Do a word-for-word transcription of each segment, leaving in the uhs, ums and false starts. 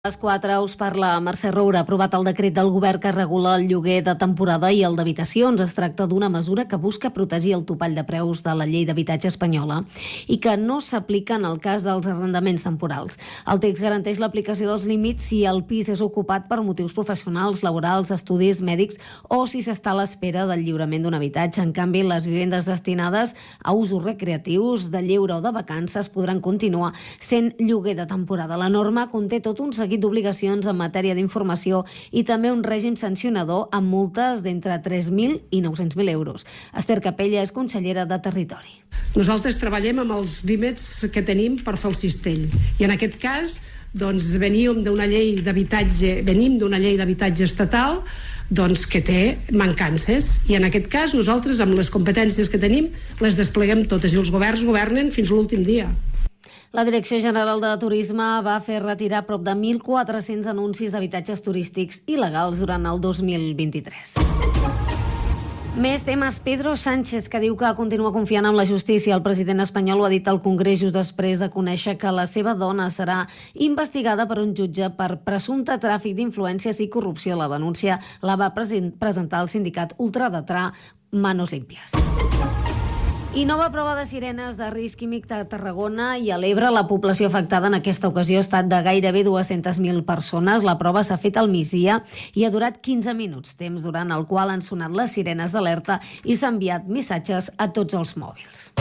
A les quatre us parla Mercè Roura. Ha aprovat el decret del govern que regula el lloguer de temporada i el d'habitacions. Es tracta d'una mesura que busca protegir el topall de preus de la llei d'habitatge espanyola i que no s'aplica en el cas dels arrendaments temporals. El text garanteix l'aplicació dels límits si el pis és ocupat per motius professionals, laborals, estudis, mèdics o si s'està a l'espera del lliurament d'un habitatge. En canvi, les vivendes destinades a usos recreatius, de lleure o de vacances podran continuar sent lloguer de temporada. La norma conté tot un seguit d'obligacions en matèria d'informació i també un règim sancionador amb multes d'entre tres mil i nou-cents mil euros. Esther Capella és consellera de Territori. Nosaltres treballem amb els vímets que tenim per fer el cistell i en aquest cas doncs, veníem d'una llei d'habitatge venim d'una llei d'habitatge estatal doncs, que té mancances i en aquest cas nosaltres amb les competències que tenim les despleguem totes i els governs governen fins a l'últim dia. La Direcció General de Turisme va fer retirar prop de mil quatre-cents anuncis d'habitatges turístics il·legals durant el dos mil vint-i-tres. Més temes. Pedro Sánchez, que diu que continua confiant en la justícia. El president espanyol ho ha dit al Congrés just després de conèixer que la seva dona serà investigada per un jutge per presumpte tràfic d'influències i corrupció. La denúncia la va presentar el sindicat ultradretà Manos Limpias. I nova prova de sirenes de risc químic de Tarragona i a l'Ebre. La població afectada en aquesta ocasió ha estat de gairebé dues-centes mil persones. La prova s'ha fet al migdia i ha durat quinze minuts, temps durant el qual han sonat les sirenes d'alerta i s'han enviat missatges a tots els mòbils.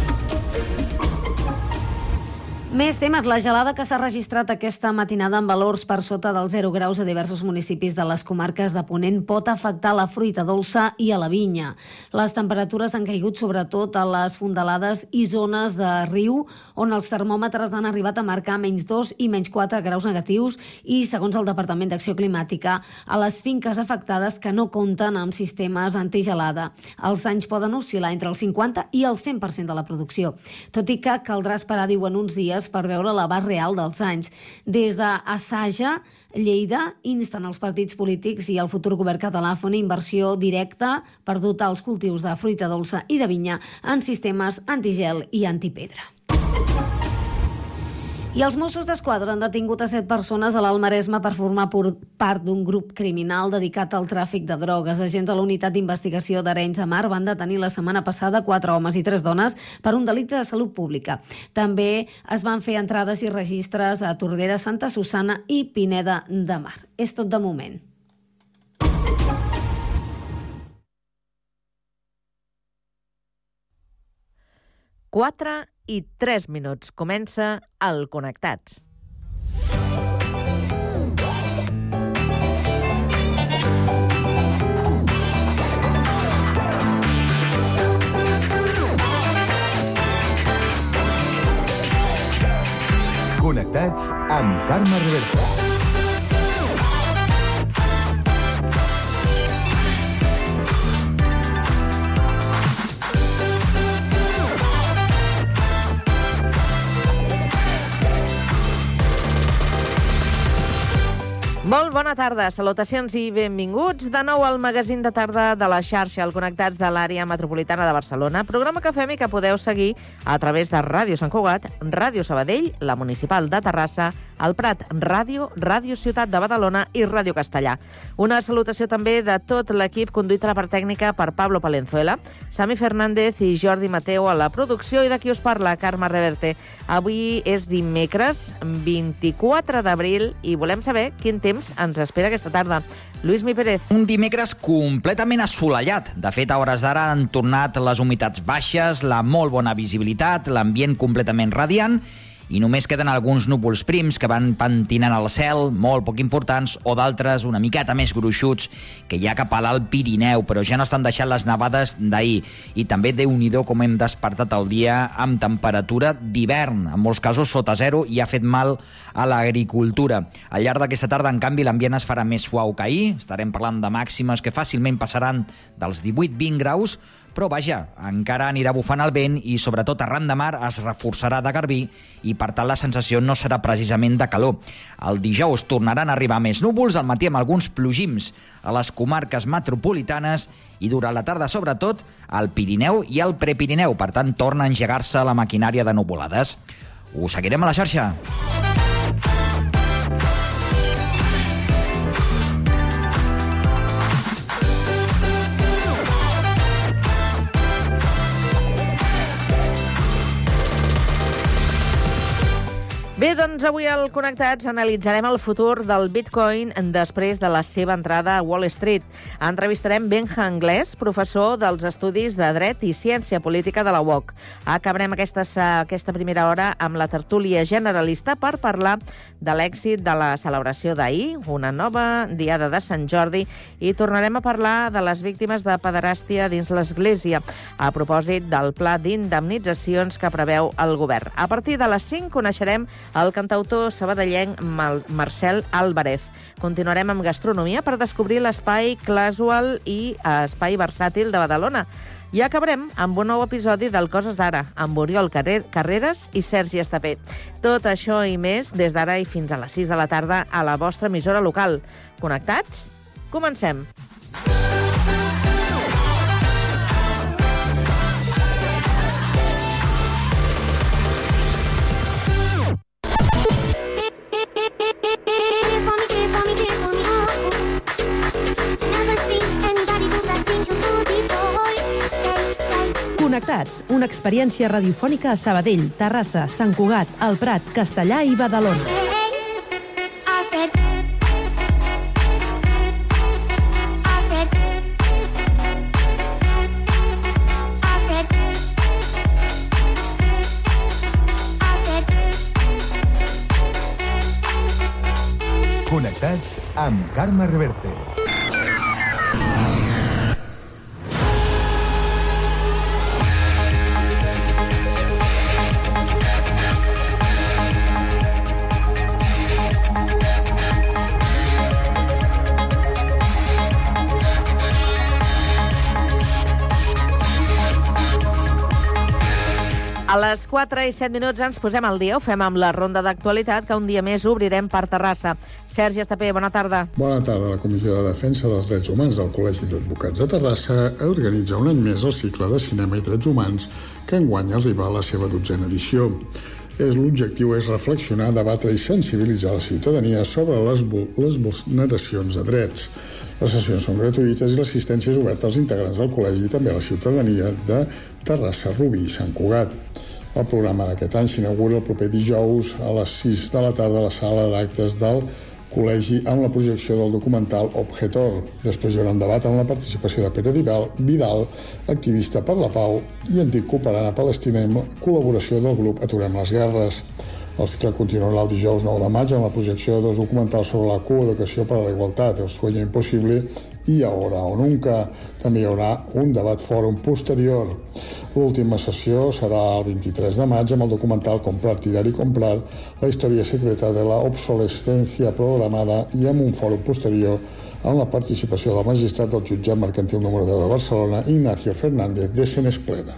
Més temes. La gelada que s'ha registrat aquesta matinada amb valors per sota dels zero graus a diversos municipis de les comarques de Ponent pot afectar la fruita dolça i a la vinya. Les temperatures han caigut sobretot a les fondalades i zones de riu, on els termòmetres han arribat a marcar menys dos i menys quatre graus negatius i, segons el Departament d'Acció Climàtica, a les finques afectades que no compten amb sistemes antigelada. Els danys poden oscil·lar entre el cinquanta i el cent per cent de la producció, tot i que caldrà esperar, diuen, uns dies per veure l'abast real dels anys. Des d'Assaja, Lleida, insten els partits polítics i el futur govern català a fer una inversió directa per dotar els cultius de fruita dolça i de vinya en sistemes antigel i antipedra. I els Mossos d'Esquadra han detingut a set persones a l'Alt Maresme per formar part d'un grup criminal dedicat al tràfic de drogues. Agents de la Unitat d'Investigació d'Arenys de Mar van detenir la setmana passada quatre homes i tres dones per un delicte de salut pública. També es van fer entrades i registres a Tordera, Santa Susanna i Pineda de Mar. És tot de moment. quatre i tres minuts. Comença el Connectats. Connectats amb Carme Reversa. Molt bona tarda, salutacions i benvinguts de nou al magazín de tarda de la xarxa, el Connectats de l'àrea metropolitana de Barcelona, programa que fem i que podeu seguir a través de Ràdio Sant Cugat, Ràdio Sabadell, la Municipal de Terrassa, el Prat Ràdio, Ràdio Ciutat de Badalona i Ràdio Castellà. Una salutació també de tot l'equip conduït a la part tècnica per Pablo Palenzuela, Sami Fernández i Jordi Mateu a la producció i de qui us parla, Carme Reverte. Avui és dimecres vint-i-quatre d'abril i volem saber quin temps ens espera aquesta tarda. Lluís Mi Pérez. Un dimecres completament assolellat. De fet, a hores d'ara han tornat les humitats baixes, la molt bona visibilitat, l'ambient completament radiant i només queden alguns núvols prims que van pentinant al cel, molt poc importants, o d'altres una miqueta més gruixuts que hi ha cap a l'Alt Pirineu, però ja no estan deixant les nevades d'ahir. I també, Déu-n'hi-do, com hem despertat el dia amb temperatura d'hivern, en molts casos sota zero, i ha fet mal a l'agricultura. Al llarg d'aquesta tarda, en canvi, l'ambient es farà més suau que ahir. Estarem parlant de màximes que fàcilment passaran dels divuit a vint graus, però vaja, encara anirà bufant el vent i sobretot arran de mar es reforçarà de garbí i per tant la sensació no serà precisament de calor. El dijous tornaran a arribar més núvols, al matí amb alguns plogims a les comarques metropolitanes i durant la tarda sobretot al Pirineu i al Prepirineu, per tant torna a engegar-se la maquinària de nuvolades. Us seguirem a la xarxa. Bé, doncs avui al Connectats analitzarem el futur del Bitcoin després de la seva entrada a Wall Street. Entrevistarem Benja Anglès, professor dels Estudis de Dret i Ciència Política de la U O C. Acabarem aquesta, aquesta primera hora amb la tertúlia generalista per parlar de l'èxit de la celebració d'ahir, una nova diada de Sant Jordi, i tornarem a parlar de les víctimes de pederàstia dins l'Església, a propòsit del pla d'indemnitzacions que preveu el govern. A partir de les cinc coneixerem el cantautor sabadellenc Marcel Álvarez. Continuarem amb gastronomia per descobrir l'espai casual i espai versàtil de Badalona. I acabarem amb un nou episodi del Coses d'Ara, amb Oriol Carreras i Sergi Estapé. Tot això i més des d'ara i fins a les sis de la tarda a la vostra emissora local. Connectats? Comencem! Connectats, una experiència radiofònica a Sabadell, Terrassa, Sant Cugat, El Prat, Castellà i Badalona. Connectats amb Carme Reverte. A les quatre i set minuts ens posem al dia, ho fem amb la ronda d'actualitat, que un dia més obrirem per Terrassa. Sergi Estapé, bona tarda. Bona tarda. La Comissió de Defensa dels Drets Humans del Col·legi d'Advocats de Terrassa organitza un any més el cicle de cinema i drets humans que enguany arriba a la seva dotzena edició. L'objectiu és reflexionar, debatre i sensibilitzar la ciutadania sobre les, les vulneracions de drets. Les sessions són gratuïtes i l'assistència és oberta als integrants del col·legi i també a la ciutadania de Terrassa, Rubí i Sant Cugat. El programa d'aquest any s'inaugura el proper dijous a les sis de la tarda a la sala d'actes del col·legi amb la projecció del documental Objetor. Després hi haurà un debat amb la participació de Pere Vidal, activista per la pau i antic cooperant a Palestina, en col·laboració del grup Aturem les Guerres. El cicle continuarà el dijous nou de maig amb la projecció de dos documentals sobre la coeducació per a la igualtat, El sueño imposible i Ahora o nunca. També hi haurà un debat fòrum posterior. L'última sessió serà el vint-i-tres de maig amb el documental Comprar, tirar y comprar, la història secreta de la obsolescencia programada i amb un fòrum posterior amb la participació del magistrat del jutjat mercantil número deu de Barcelona, Ignacio Fernández de Senespleda.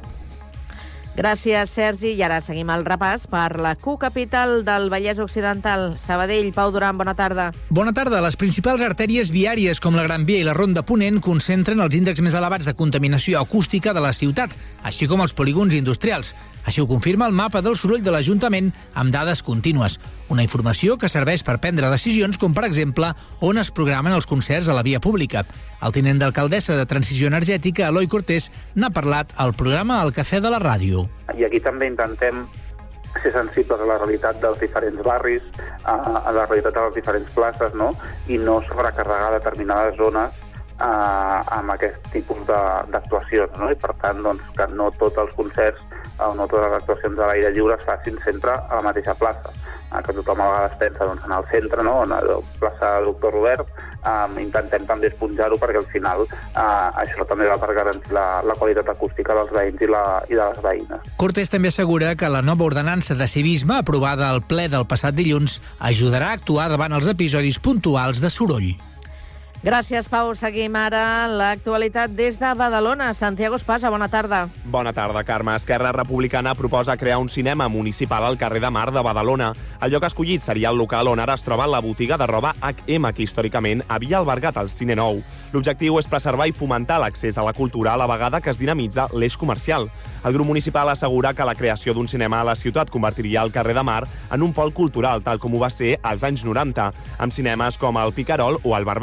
Gràcies, Sergi. I ara seguim el repàs per la Q-Capital del Vallès Occidental. Sabadell, Pau Duran, bona tarda. Bona tarda. Les principals artèries viàries com la Gran Via i la Ronda Ponent concentren els índexs més elevats de contaminació acústica de la ciutat, així com els polígons industrials. Així ho confirma el mapa del soroll de l'Ajuntament amb dades contínues. Una informació que serveix per prendre decisions com, per exemple, on es programen els concerts a la via pública. El tinent d'alcaldessa de Transició Energètica, Eloi Cortés, n'ha parlat al programa El Cafè de la Ràdio. I aquí també intentem ser sensibles a la realitat dels diferents barris, a, a la realitat de les diferents places, no? I no sobrecarregar determinades zones eh, amb aquest tipus d'actuacions, no? I per tant, doncs, que no tots els concerts o no totes les actuacions a l'aire lliure es facin sempre a la mateixa plaça, eh, que tothom a vegades pensa doncs, en el centre, no? En la plaça Doctor Robert, eh, intentem també esponjar-ho perquè al final eh, això també va per garantir la, la qualitat acústica dels veïns i, la, i de les veïnes. Cortés també assegura que la nova ordenança de civisme aprovada al ple del passat dilluns ajudarà a actuar davant els episodis puntuals de soroll. Gràcies, Pau. Seguim ara l'actualitat des de Badalona. Santiago Espasa, bona tarda. Bona tarda, Carme. Esquerra Republicana proposa crear un cinema municipal al carrer de Mar de Badalona. El lloc escollit seria el local on ara es troba la botiga de roba H M, que històricament havia albergat el Cine Nou. L'objectiu és preservar i fomentar l'accés a la cultura a la vegada que es dinamitza l'eix comercial. El grup municipal assegura que la creació d'un cinema a la ciutat convertiria el carrer de Mar en un pol cultural, tal com ho va ser als anys noranta, amb cinemes com el Picarol o el Barbena.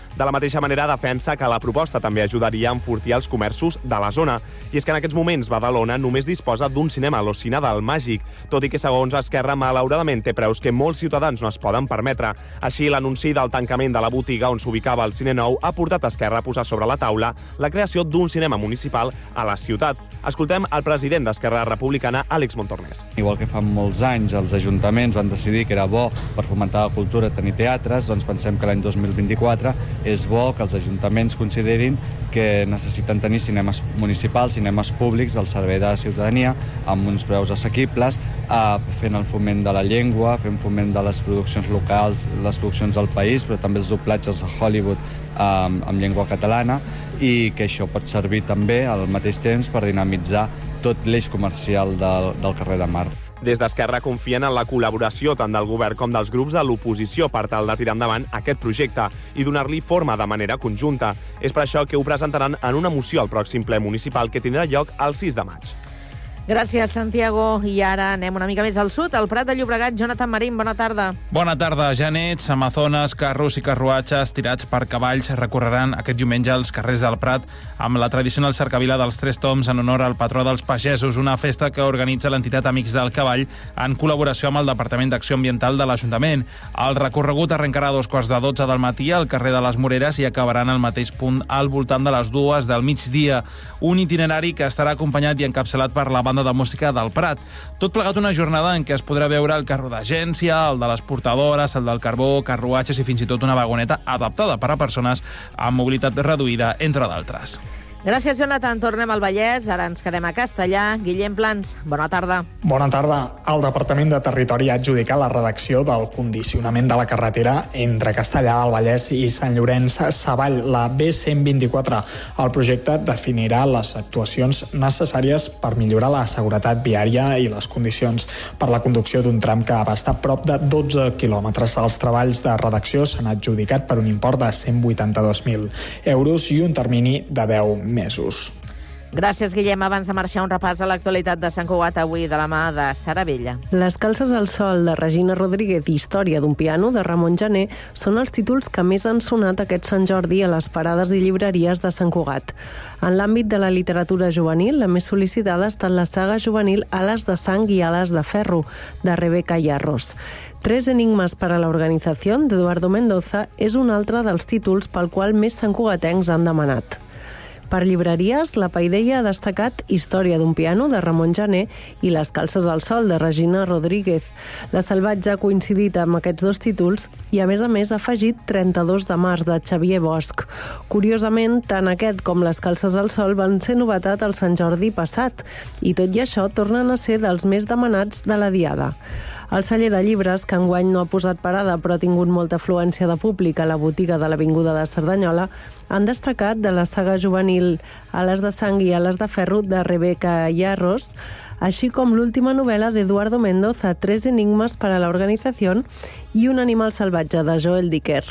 De la mateixa manera, defensa que la proposta també ajudaria a enfortir els comerços de la zona. I és que en aquests moments Badalona només disposa d'un cinema, l'Ocina del Màgic, tot i que, segons Esquerra, malauradament té preus que molts ciutadans no es poden permetre. Així, l'anunci del tancament de la botiga on s'ubicava el Cine Nou ha portat Esquerra a posar sobre la taula la creació d'un cinema municipal a la ciutat. Escoltem el president d'Esquerra Republicana, Àlex Montornès. Igual que fa molts anys els ajuntaments van decidir que era bo per fomentar la cultura tenir teatres, doncs pensem que l'any dos mil vint-i-quatre és bo que els ajuntaments considerin que necessiten tenir cinemes municipals, cinemes públics al servei de la ciutadania, amb uns preus assequibles, eh, fent el foment de la llengua, fent foment de les produccions locals, les produccions del país, però també els doblatges a Hollywood eh, amb llengua catalana, i que això pot servir també al mateix temps per dinamitzar tot l'eix comercial del, del carrer de Mar. Des d'Esquerra confien en la col·laboració tant del govern com dels grups de l'oposició per tal de tirar endavant aquest projecte i donar-li forma de manera conjunta. És per això que ho presentaran en una moció al pròxim ple municipal que tindrà lloc el sis de maig. Gràcies, Santiago. I ara anem una mica més al sud, al Prat de Llobregat. Jonathan Marín, bona tarda. Bona tarda, Janets. Amazones, carros i carruatges tirats per cavalls recorreran aquest diumenge als carrers del Prat amb la tradicional cercavila dels Tres Toms en honor al patró dels pagesos, una festa que organitza l'entitat Amics del Cavall en col·laboració amb el Departament d'Acció Ambiental de l'Ajuntament. El recorregut arrencarà a dos quarts de dotze del matí al carrer de les Moreres i acabarà en el mateix punt al voltant de les dues del migdia. Un itinerari que estarà acompanyat i encapçalat per la banda de música del Prat. Tot plegat una jornada en què es podrà veure el carro d'agència, el de les portadores, el del carbó, carruatges i fins i tot una vagoneta adaptada per a persones amb mobilitat reduïda, entre d'altres. Gràcies, Jonathan. Tornem al Vallès. Ara ens quedem a Castellà. Guillem Plans, bona tarda. Bona tarda. El Departament de Territori ha adjudicat la redacció del condicionament de la carretera entre Castellà del Vallès i Sant Llorenç Savall, la B cent vint-i-quatre. El projecte definirà les actuacions necessàries per millorar la seguretat viària i les condicions per la conducció d'un tram que abasta prop de dotze quilòmetres. Els treballs de redacció s'han adjudicat per un import de cent vuitanta-dos mil euros i un termini de deu mesos. Gràcies, Guillem. Abans de marxar, un repàs a l'actualitat de Sant Cugat avui de la mà de Sara Vella. Les calces al sol de Regina Rodríguez i Història d'un piano de Ramon Gené són els títols que més han sonat aquest Sant Jordi a les parades i llibreries de Sant Cugat. En l'àmbit de la literatura juvenil, la més sol·licitada ha estat la saga juvenil Ales de sang i ales de ferro, de Rebeca Yarros. Tres enigmes per a la organització d'Eduardo Mendoza és un altre dels títols pel qual més santcugatencs han demanat. Per llibreries, la Paideia ha destacat Història d'un piano, de Ramon Gené, i Les calces al sol, de Regina Rodríguez. La Salvatge ha coincidit amb aquests dos títols i, a més a més, ha afegit trenta-dos de març, de Xavier Bosch. Curiosament, tant aquest com Les calces al sol van ser novetat el Sant Jordi passat i, tot i això, tornen a ser dels més demanats de la Diada. El celler de llibres, que enguany no ha posat parada però ha tingut molta afluència de públic a la botiga de l'Avinguda de Cerdanyola, han destacat de la saga juvenil Ales de sang i ales de ferro, de Rebeca Yarros, així com l'última novel·la d'Eduardo Mendoza, Tres enigmes per a la organització, i Un animal salvatge, de Joel Dicker.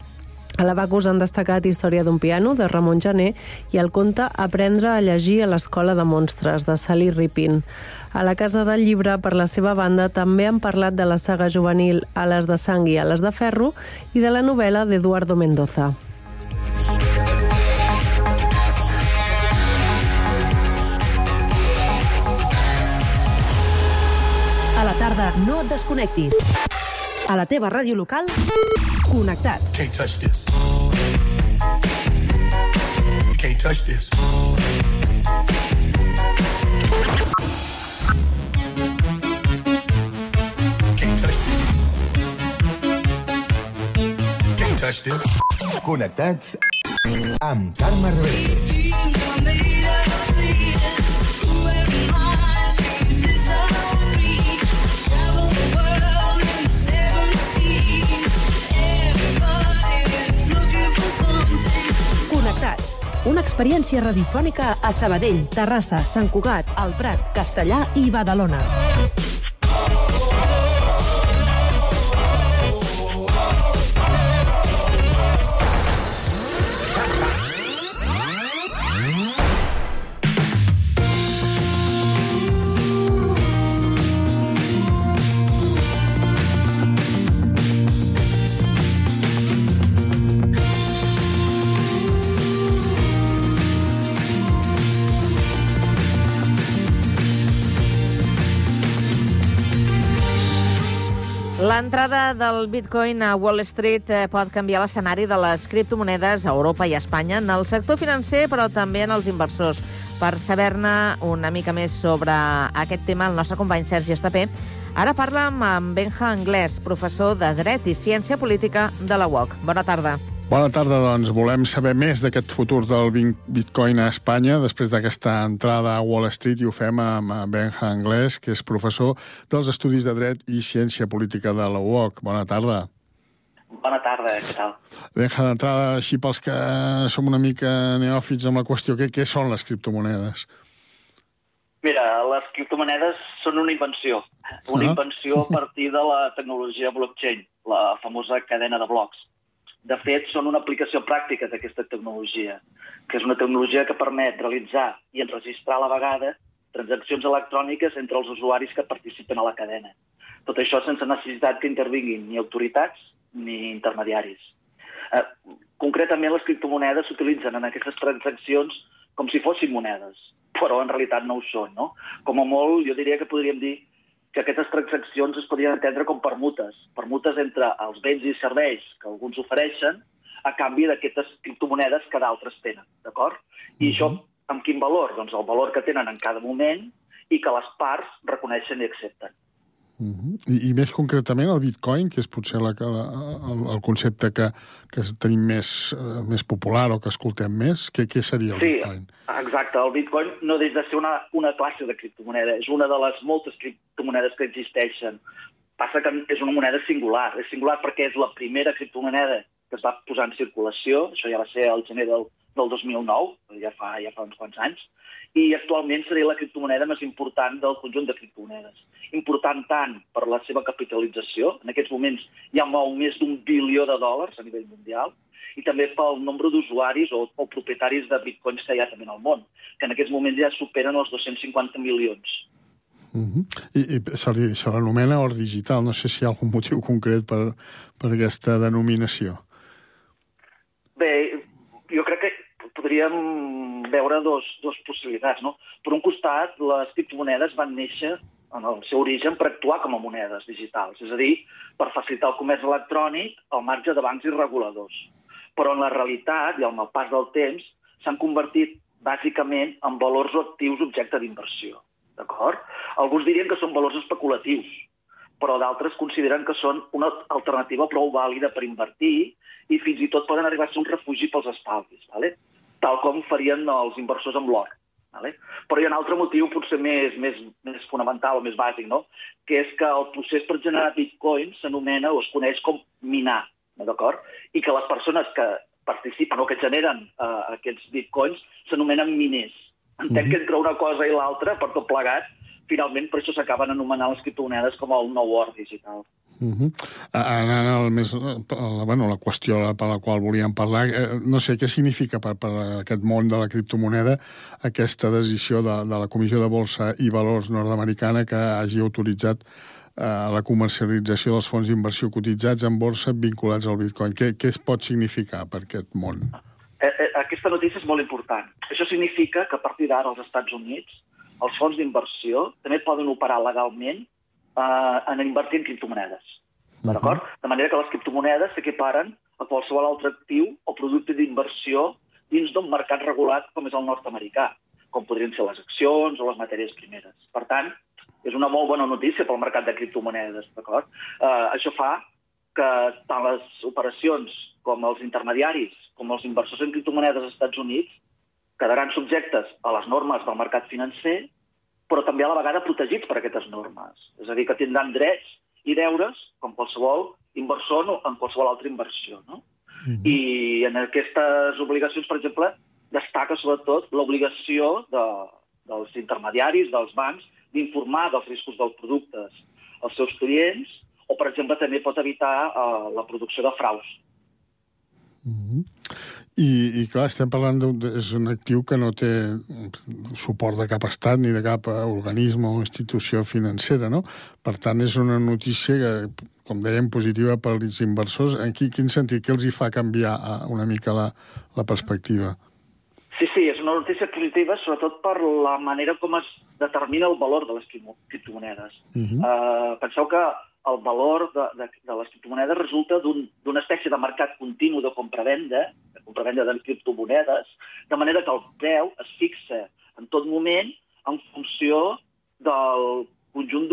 A la Bacus han destacat Història d'un piano, de Ramon Gené, i el conte Aprendre a llegir a l'Escola de Monstres, de Sally Rippin. A la Casa del Llibre, per la seva banda, també han parlat de la saga juvenil Ales de sang i ales de ferro i de la novel·la d'Eduardo Mendoza. A la tarda, no et desconnectis. A la teva ràdio local, connectats. Can't touch this. You can't touch this. Can't touch this. Can't touch this. Connectats amb Carme Rebell. Connectats. Una experiència radiofònica a Sabadell, Terrassa, Sant Cugat, el Prat, Castellà i Badalona. L'entrada del Bitcoin a Wall Street pot canviar l'escenari de les criptomonedes a Europa i a Espanya, en el sector financer, però també en els inversors. Per saber-ne una mica més sobre aquest tema, el nostre company Sergi Estapé ara parla amb Benja Anglès, professor de Dret i Ciència Política de la U O C. Bona tarda. Bona tarda, doncs. Volem saber més d'aquest futur del Bitcoin a Espanya després d'aquesta entrada a Wall Street i ho fem amb Benja Anglès, que és professor dels Estudis de Dret i Ciència Política de la U O C. Bona tarda. Bona tarda, què tal? Benja, d'entrada, així pels que som una mica neòfits amb la qüestió, què, què són les criptomonedes? Mira, les criptomonedes són una invenció. Una ah. invenció a partir de la tecnologia blockchain, la famosa cadena de blocs. De fet, són una aplicació pràctica d'aquesta tecnologia, que és una tecnologia que permet realitzar i enregistrar a la vegada transaccions electròniques entre els usuaris que participen a la cadena. Tot això sense necessitat que intervinguin ni autoritats ni intermediaris. Eh, concretament, les criptomonedes s'utilitzen en aquestes transaccions com si fossin monedes, però en realitat no ho són, no? Com a molt, jo diria que podríem dir que aquestes transaccions es podrien entendre com permutes, permutes entre els béns i serveis que alguns ofereixen a canvi d'aquestes criptomonedes que d'altres tenen, d'acord? I això amb quin valor? Doncs el valor que tenen en cada moment i que les parts reconeixen i accepten. Uh-huh. I, I més concretament el Bitcoin, que és potser la, la, el, el concepte que, que tenim més, uh, més popular o que escoltem més, què, què seria el sí, Bitcoin? Exacte. El Bitcoin no deixa de ser una, una classe de criptomoneda. És una de les moltes criptomonedes que existeixen. Passa que és una moneda singular. És singular perquè és la primera criptomoneda que es va posar en circulació. Això ja va ser el gener del, del dos mil nou, ja fa, ja fa uns quants anys. I actualment seria la criptomoneda més important del conjunt de criptomonedes. Important tant per la seva capitalització, en aquests moments ja mou més d'un bilió de dòlars a nivell mundial, i també pel nombre d'usuaris o, o propietaris de bitcoins que hi ha també en el món, que en aquests moments ja superen els dos-cents cinquanta milions. Uh-huh. I, i se l'anomena or digital. No sé si hi ha algun motiu concret per, per aquesta denominació. Bé, jo crec que podríem veure dos, dos possibilitats, no? Per un costat, les criptomonedes van néixer en el seu origen per actuar com a monedes digitals, és a dir, per facilitar el comerç electrònic al marge de bancs i reguladors. Però en la realitat i amb el pas del temps s'han convertit bàsicament en valors o actius objecte d'inversió, d'acord? Alguns dirien que són valors especulatius, però d'altres consideren que són una alternativa prou vàlida per invertir i fins i tot poden arribar a ser un refugi pels estalvis, ¿vale? Tal com farien els inversors amb l'or. ¿Vale? Però hi ha un altre motiu potser més, més, més fonamental o més bàsic, no? Que és que el procés per generar bitcoins s'anomena o es coneix com minar, d'acord? I que les persones que participen o que generen uh, aquests bitcoins s'anomenen miners. Entenc que entre una cosa i l'altra, per tot plegat, finalment per això s'acaben anomenant les criptomonedes com el nou or digital. Uh-huh. Anant al més, la, bueno, la qüestió per la qual volíem parlar, eh, no sé què significa per, per aquest món de la criptomoneda aquesta decisió de, de la Comissió de Bolsa i Valors nord-americana que hagi autoritzat eh, la comercialització dels fons d'inversió cotitzats en borsa vinculats al Bitcoin. Què, què es pot significar per aquest món? Eh, eh, aquesta notícia és molt important. Això significa que a partir d'ara als Estats Units els fons d'inversió també poden operar legalment Uh, en invertir en criptomonedes. D'acord? Uh-huh. De manera que les criptomonedes s'equiparen a qualsevol altre actiu o producte d'inversió dins d'un mercat regulat com és el nord-americà, com podrien ser les accions o les matèries primeres. Per tant, és una molt bona notícia pel mercat de criptomonedes. D'acord? Uh, això fa que tant les operacions com els intermediaris com els inversors en criptomonedes als Estats Units quedaran subjectes a les normes del mercat financer, però també a la vegada protegits per aquestes normes. És a dir, que tindran drets i deures, com qualsevol inversor o en qualsevol altra inversió. No? Mm-hmm. I en aquestes obligacions, per exemple, destaca sobretot l'obligació de, dels intermediaris, dels bancs, d'informar dels riscos dels productes als seus clients, o, per exemple, també pot evitar uh, la producció de fraus. Mm-hmm. I, i clar, estem parlant d'un és un actiu que no té suport de cap estat ni de cap organisme o institució financera, no? Per tant, és una notícia que, com dèiem, positiva per als inversors. En quin, quin sentit? Què els hi fa canviar una mica la, la perspectiva? Sí, sí, és una notícia positiva, sobretot per la manera com es determina el valor de les criptomonedes. Uh-huh. Uh, penseu que el valor de, de, de les criptomonedes resulta d'una un, espècie de mercat continu de compra-venda, de compra-venda de criptomonedes, de manera que el preu es fixa en tot moment en funció del conjunt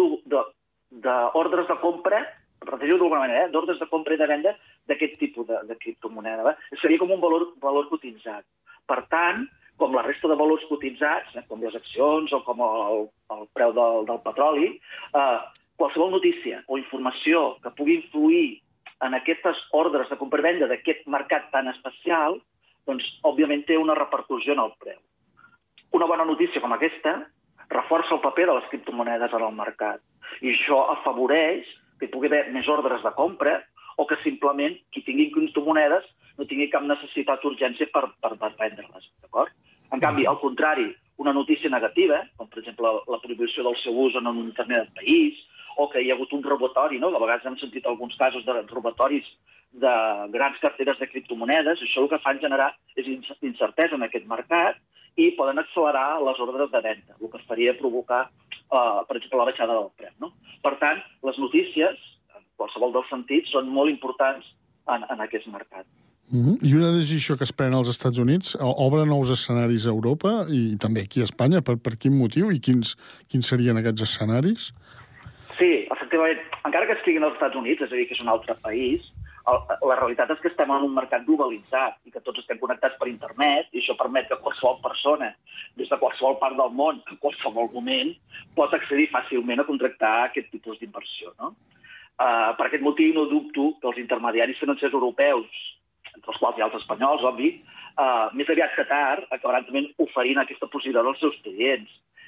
d'ordres de, de, de compra, repeteixo d'alguna manera, eh? d'ordres de compra i de venda d'aquest tipus de, de criptomoneda. Va? Seria com un valor, valor cotitzat. Per tant, com la resta de valors cotitzats, eh? com les accions o com el, el preu del, del petroli, eh, qualsevol notícia o informació que pugui influir en aquestes ordres de compra i venda d'aquest mercat tan especial, doncs, òbviament, té una repercussió en el preu. Una bona notícia com aquesta reforça el paper de les criptomonedes en el mercat. I això afavoreix que hi pugui haver més ordres de compra o que simplement qui tingui criptomonedes no tingui cap necessitat d'urgència per, per, per vendre-les. D'acord? En canvi, al contrari, una notícia negativa, com per exemple la prohibició del seu ús en un determinat país, o que hi ha hagut un robatori, no? A vegades hem sentit alguns casos de robatoris de grans carteres de criptomonedes, això el que fan generar és incertesa en aquest mercat i poden accelerar les ordres de venda, el que faria provocar, eh, per exemple, la baixada del preu. No? Per tant, les notícies, en qualsevol dels sentits, són molt importants en, en aquest mercat. Mm-hmm. I una decisió que es pren als Estats Units obre nous escenaris a Europa i també aquí a Espanya. Per, per quin motiu i quins, quins serien aquests escenaris? Sí, efectivament. Encara que estiguin als Estats Units, és a dir, que és un altre país, el, la realitat és que estem en un mercat globalitzat i que tots estem connectats per internet i això permet que qualsevol persona, des de qualsevol part del món, en qualsevol moment, pot accedir fàcilment a contractar aquest tipus d'inversió. No? Uh, per aquest motiu no dubto que els intermediaris financers europeus, entre els quals hi ha els espanyols, obvi, uh, més aviat que tard acabaran també oferint aquesta possibilitat als seus clients.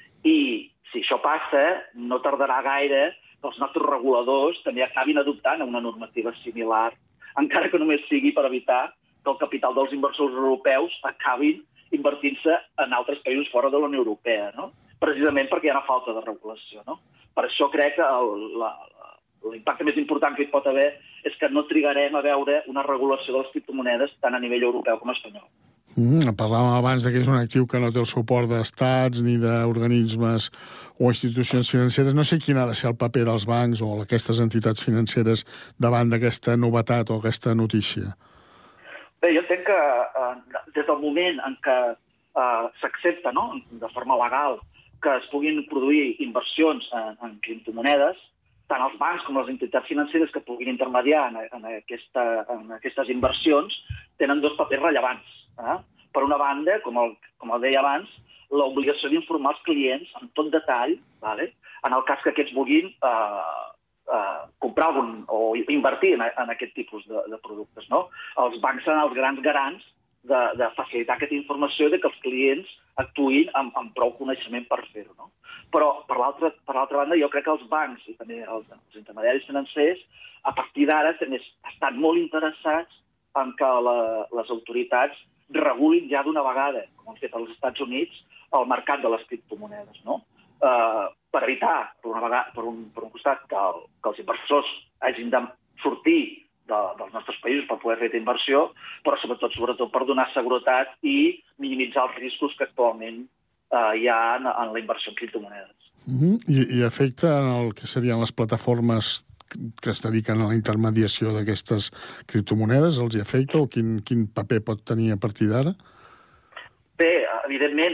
I si això passa, no tardarà gaire que els nostres reguladors també acabin adoptant una normativa similar, encara que només sigui per evitar que el capital dels inversors europeus acabin invertint-se en altres països fora de la Unió Europea, no? Precisament perquè hi ha una falta de regulació. No? Per això crec que l'impacte més important que hi pot haver és que no trigarem a veure una regulació de les criptomonedes tant a nivell europeu com espanyol. Mm, parlàvem abans que és un actiu que no té el suport d'estats ni d'organismes o institucions financeres. No sé quin ha de ser el paper dels bancs o aquestes entitats financeres davant d'aquesta novetat o aquesta notícia. Bé, jo entenc que eh, des del moment en què eh, s'accepta, no?, de forma legal que es puguin produir inversions en, en criptomonedes, tant els bancs com les entitats financeres que puguin intermediar en, en, aquesta, en aquestes inversions tenen dos papers rellevants. Eh? Per una banda, com el, com el deia abans, l'obligació d'informar els clients en tot detall, vale? En el cas que aquests vulguin eh, eh, comprar algun o invertir en, en aquest tipus de, de productes. No? Els bancs seran els grans garants de, de facilitar aquesta informació i de que els clients actuïn amb, amb prou coneixement per fer-ho. No? Però, per l'altra per l'altra banda, jo crec que els bancs i també els, els intermediaris financers, a partir d'ara, també estan molt interessats en que la, les autoritats regulin ja d'una vegada, com han fet als Estats Units, el mercat de les criptomonedes, no? Eh, per evitar, per, una vegada, per, un, per un costat, que, el, que els inversors hagin de sortir de, dels nostres països per poder fer aquesta inversió, però sobretot, sobretot per donar seguretat i minimitzar els riscos que actualment eh, hi ha en, en la inversió en criptomonedes. Mm-hmm. I, I afecta en el que serien les plataformes que es dediquen a la intermediació d'aquestes criptomonedes? Els hi afecta o quin, quin paper pot tenir a partir d'ara? Bé, evidentment,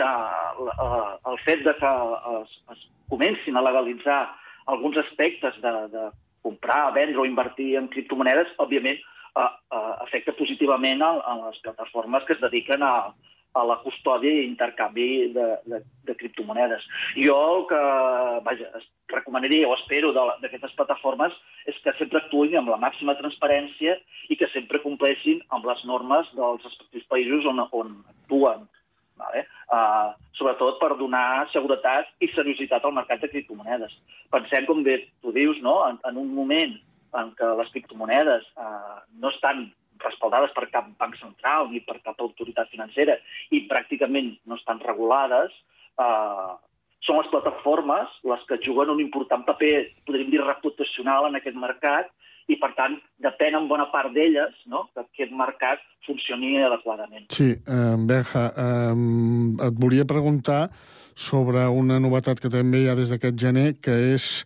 el fet de que es, es comencin a legalitzar alguns aspectes de, de comprar, vendre o invertir en criptomonedes, òbviament, afecta positivament a, a les plataformes que es dediquen a, a la custòdia i intercanvi de, de, de criptomonedes. Jo el que vaja, recomanaria o espero d'aquestes plataformes és que sempre actuïn amb la màxima transparència i que sempre compleixin amb les normes dels respectius països on, on actuen. Vale? Uh, sobretot per donar seguretat i seriositat al mercat de criptomonedes. Pensem, com bé tu dius, no? en, en un moment en què les criptomonedes uh, no estan respaldades per cap banc central ni per cap autoritat financera i pràcticament no estan regulades, eh, són les plataformes les que juguen un important paper, podríem dir, reputacional en aquest mercat i, per tant, depèn en bona part d'elles, no?, que aquest mercat funcioni adequadament. Sí, eh, Benja, eh, et volia preguntar sobre una novetat que també hi ha des d'aquest gener, que és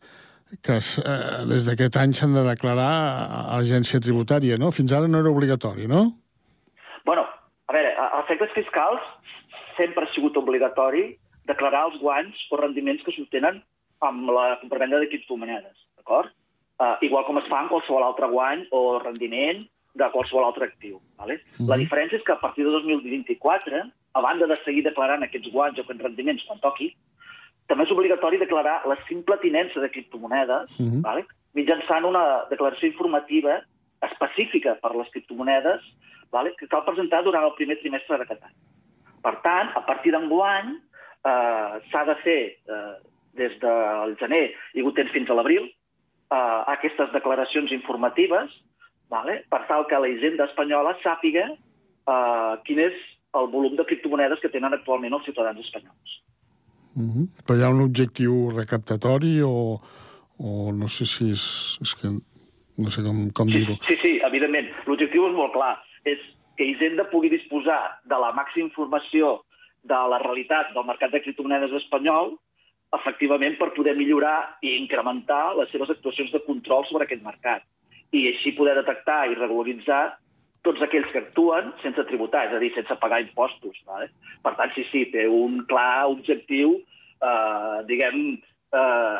que es, eh, des d'aquest any s'han de declarar a l'agència tributària, no? Fins ara no era obligatori, no? Bueno, a veure, a efectes fiscals sempre ha sigut obligatori declarar els guanys o rendiments que s'obtenen amb la compravenda de criptomonedes, d'acord? Uh, igual com es fa en qualsevol altre guany o rendiment de qualsevol altre actiu. Vale? Mm-hmm. La diferència és que a partir de dos mil vint-i-quatre, a banda de seguir declarant aquests guanys o aquests rendiments quan toqui, també és obligatori declarar la simple tinença de criptomonedes, mm-hmm. vale? mitjançant una declaració informativa específica per les criptomonedes, vale? que cal presentar durant el primer trimestre d'aquest any. Per tant, a partir d'enguany, Uh, s'ha de fer uh, des del gener, hi ha hagut temps fins a l'abril, uh, aquestes declaracions informatives, vale? per tal que la Hisenda espanyola sàpiga uh, quin és el volum de criptomonedes que tenen actualment els ciutadans espanyols. Mm-hmm. Però hi ha un objectiu recaptatori o, o no sé si és... és que no sé com, com sí, dir-ho. Sí, sí, evidentment. L'objectiu és molt clar. És que Hisenda pugui disposar de la màxima informació de la realitat del mercat de criptomonedes espanyol, efectivament per poder millorar i incrementar les seves actuacions de control sobre aquest mercat. I així poder detectar i regularitzar tots aquells que actuen sense tributar, és a dir, sense pagar impostos. Vale? Per tant, sí, sí, té un clar objectiu, eh, diguem, eh,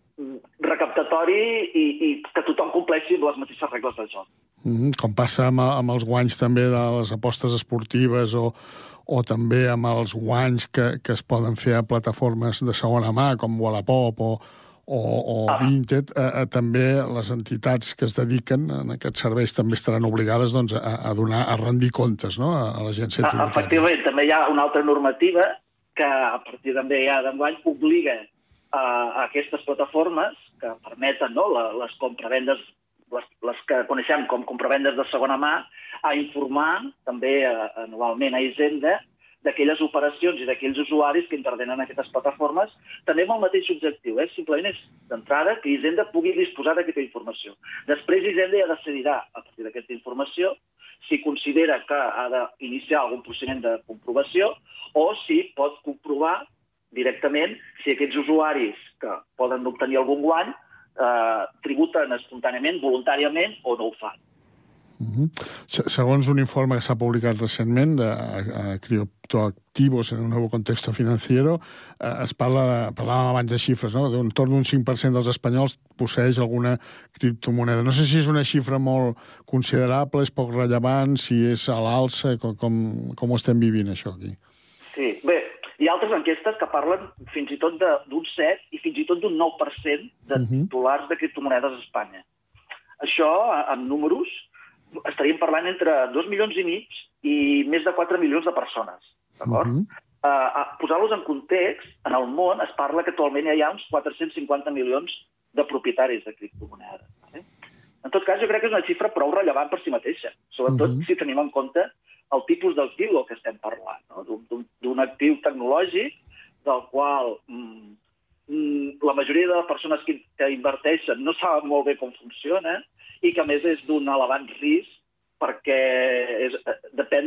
recaptatori i, i que tothom compleixi amb les mateixes regles del joc. Mm-hmm. Com passa amb, amb els guanys també de les apostes esportives o o també amb els guanys que, que es poden fer a plataformes de segona mà, com Wallapop o, o, o ah. Vinted, eh, eh, també les entitats que es dediquen a aquests serveis també estaran obligades doncs, a, a donar a rendir comptes, no?, a, a l'agència tributària. Efectivament, també hi ha una altra normativa que a partir també ja d'enguany obliga a, a aquestes plataformes que permeten, no?, la, les compravendes, les, les que coneixem com compravendes de segona mà, a informar també anualment a Hisenda d'aquelles operacions i d'aquells usuaris que intervenen en aquestes plataformes, també amb el mateix objectiu. Eh? Simplement és, d'entrada, que Hisenda pugui disposar d'aquesta informació. Després Hisenda ja decidirà, a partir d'aquesta informació, si considera que ha d'iniciar algun procediment de comprovació o si pot comprovar directament si aquests usuaris que poden obtenir algun guany eh, tributen espontàniament, voluntàriament o no ho fan. Uh-huh. Segons un informe que s'ha publicat recentment de uh, criptoactivos en un nou context financiero, uh, es parla de, parlàvem abans de xifres, no? D'un torn d'un cinc per cent dels espanyols posseix alguna criptomoneda. No sé si és una xifra molt considerable, és poc rellevant, si és a l'alça, com, com, com ho estem vivint, això, aquí? Sí, bé, hi ha altres enquestes que parlen fins i tot d'un set i fins i tot d'un nou per cent de titulars de criptomonedes a Espanya. Això, en números, estaríem parlant entre dos milions i mig i més de quatre milions de persones, d'acord? Uh-huh. uh, Posar-los en context, en el món es parla que actualment hi ha uns quatre-cents cinquanta milions de propietaris de criptomonedes. Vale? En tot cas, jo crec que és una xifra prou rellevant per si mateixa, sobretot uh-huh. si tenim en compte el tipus d'actiu del que estem parlant, no? D'un actiu tecnològic del qual mm, mm, la majoria de persones que, que inverteixen no saben molt bé com funciona i que a més és d'un elevat risc perquè és, depèn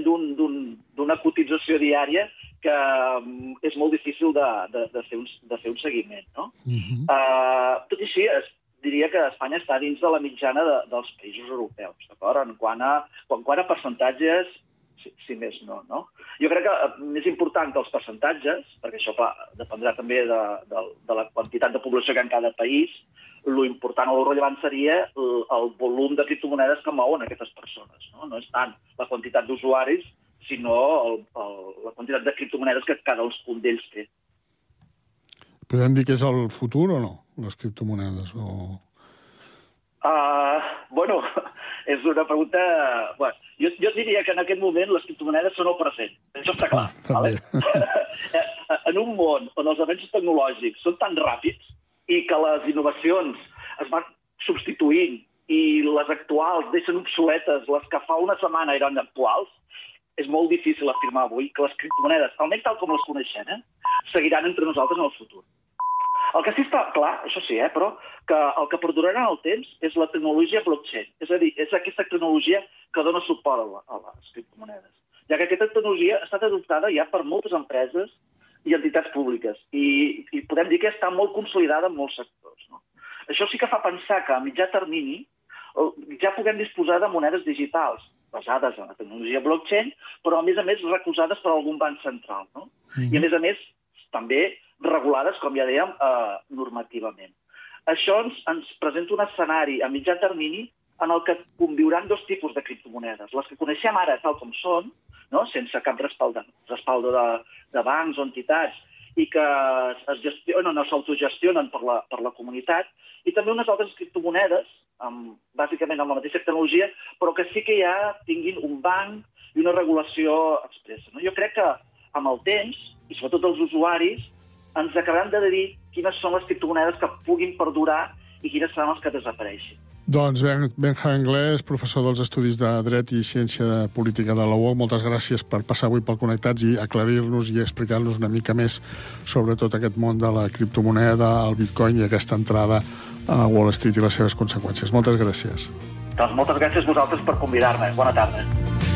d'una cotització diària que és molt difícil de, de, de, fer, un, de fer un seguiment. No? Uh-huh. uh, tot i així, es diria que Espanya està dins de la mitjana de, dels països europeus, d'acord? En quant a, en quant a percentatges, si, si més no, no. Jo crec que més important que els percentatges, perquè això clar, dependrà també de, de, de la quantitat de població que hi ha en cada país, lo important o lo rellevant seria el, el volum de criptomonedes que mouen aquestes persones. No, no és tant la quantitat d'usuaris, sinó el, el, la quantitat de criptomonedes que cada un d'ells té. Podem dir que és el futur o no, les criptomonedes? O... Uh, bueno, és una pregunta... Bueno, jo, jo diria que en aquest moment les criptomonedes són el present. Això està clar. Ah, vale? En un món on els avenços tecnològics són tan ràpids i que les innovacions es van substituint i les actuals deixen obsoletes, les que fa una setmana eren actuals, és molt difícil afirmar avui que les criptomonedes, almenys tal com les coneixem, eh, seguiran entre nosaltres en el futur. El que sí està clar, això sí, eh, però que el que perdurarà en el temps és la tecnologia blockchain, és a dir, és aquesta tecnologia que dona suport a les criptomonedes, ja que aquesta tecnologia ha estat adoptada ja per moltes empreses i entitats públiques, i, i podem dir que està molt consolidada en molts sectors. No? Això sí que fa pensar que a mitjà termini ja puguem disposar de monedes digitals basades en la tecnologia blockchain, però a més a més recolzades per algun banc central, no? Mm-hmm. I a més a més també regulades, com ja dèiem, eh, normativament. Això ens, ens presenta un escenari a mitjà termini en el que conviuran dos tipus de criptomonedes. Les que coneixem ara tal com són, no? Sense cap respaldo, respaldo de, de bancs o entitats, i que es gestionen, no s'autogestionen per la, per la comunitat, i també unes altres criptomonedes, amb, bàsicament amb la mateixa tecnologia, però que sí que ja tinguin un banc i una regulació expressa. No? Jo crec que amb el temps, i sobretot els usuaris, ens acabaran de dir quines són les criptomonedes que puguin perdurar i quines seran les que desapareixin. Doncs Ben, Benja Anglès, professor dels Estudis de Dret i Ciència Política de la U O C, moltes gràcies per passar avui pel Connectats i aclarir-nos i explicar-nos una mica més sobre tot aquest món de la criptomoneda, el bitcoin i aquesta entrada a Wall Street i les seves conseqüències. Moltes gràcies. Doncs moltes gràcies a vosaltres per convidar-me. Bona tarda.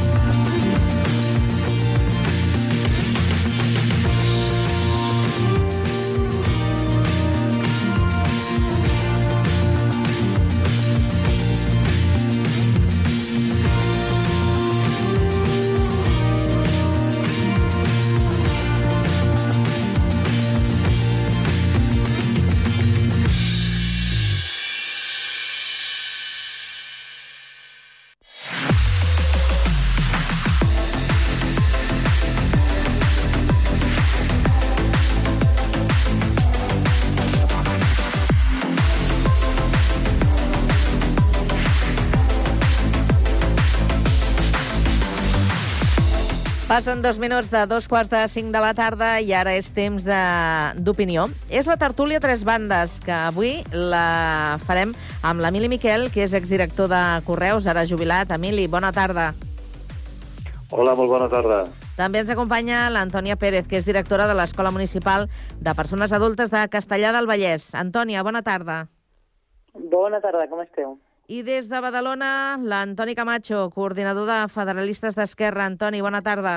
Passen dos minuts de dos quarts de cinc de la tarda i ara és temps d'opinió. És la tertúlia Tres Bandes, que avui la farem amb l'Emili Miquel, que és exdirector de Correus, ara jubilat. Emili, bona tarda. Hola, molt bona tarda. També ens acompanya l'Antònia Pérez, que és directora de l'Escola Municipal de Persones Adultes de Castellar del Vallès. Antònia, bona tarda. Bona tarda, com esteu? I des de Badalona, l'Antoni Camacho, coordinador de Federalistes d'Esquerra. Antoni, bona tarda.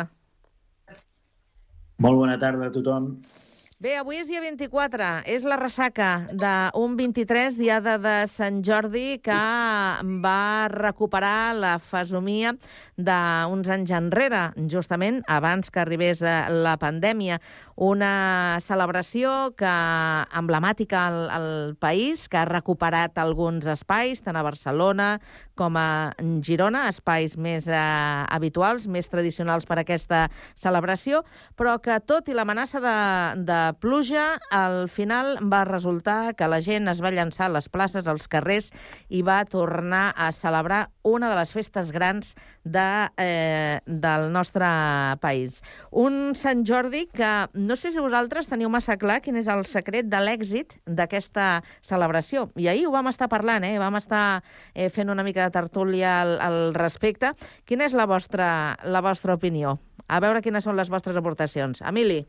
Molt bona tarda a tothom. Bé, avui és dia vint-i-quatre, és la ressaca d'un vint-i-tres, diada de Sant Jordi, que va recuperar la fesomia d'uns anys enrere, justament abans que arribés la pandèmia. Una celebració que emblemàtica al, al país, que ha recuperat alguns espais, tant a Barcelona com a Girona, espais més eh, habituals, més tradicionals per a aquesta celebració, però que tot i l'amenaça de, de pluja, al final va resultar que la gent es va llançar a les places, als carrers, i va tornar a celebrar una de les festes grans de, eh, del nostre país. Un Sant Jordi que no sé si vosaltres teniu massa clar quin és el secret de l'èxit d'aquesta celebració. I ahir ho vam estar parlant, eh? vam estar eh, fent una mica de tertúlia al, al respecte. Quina és la vostra, la vostra opinió? A veure quines són les vostres aportacions. Emili.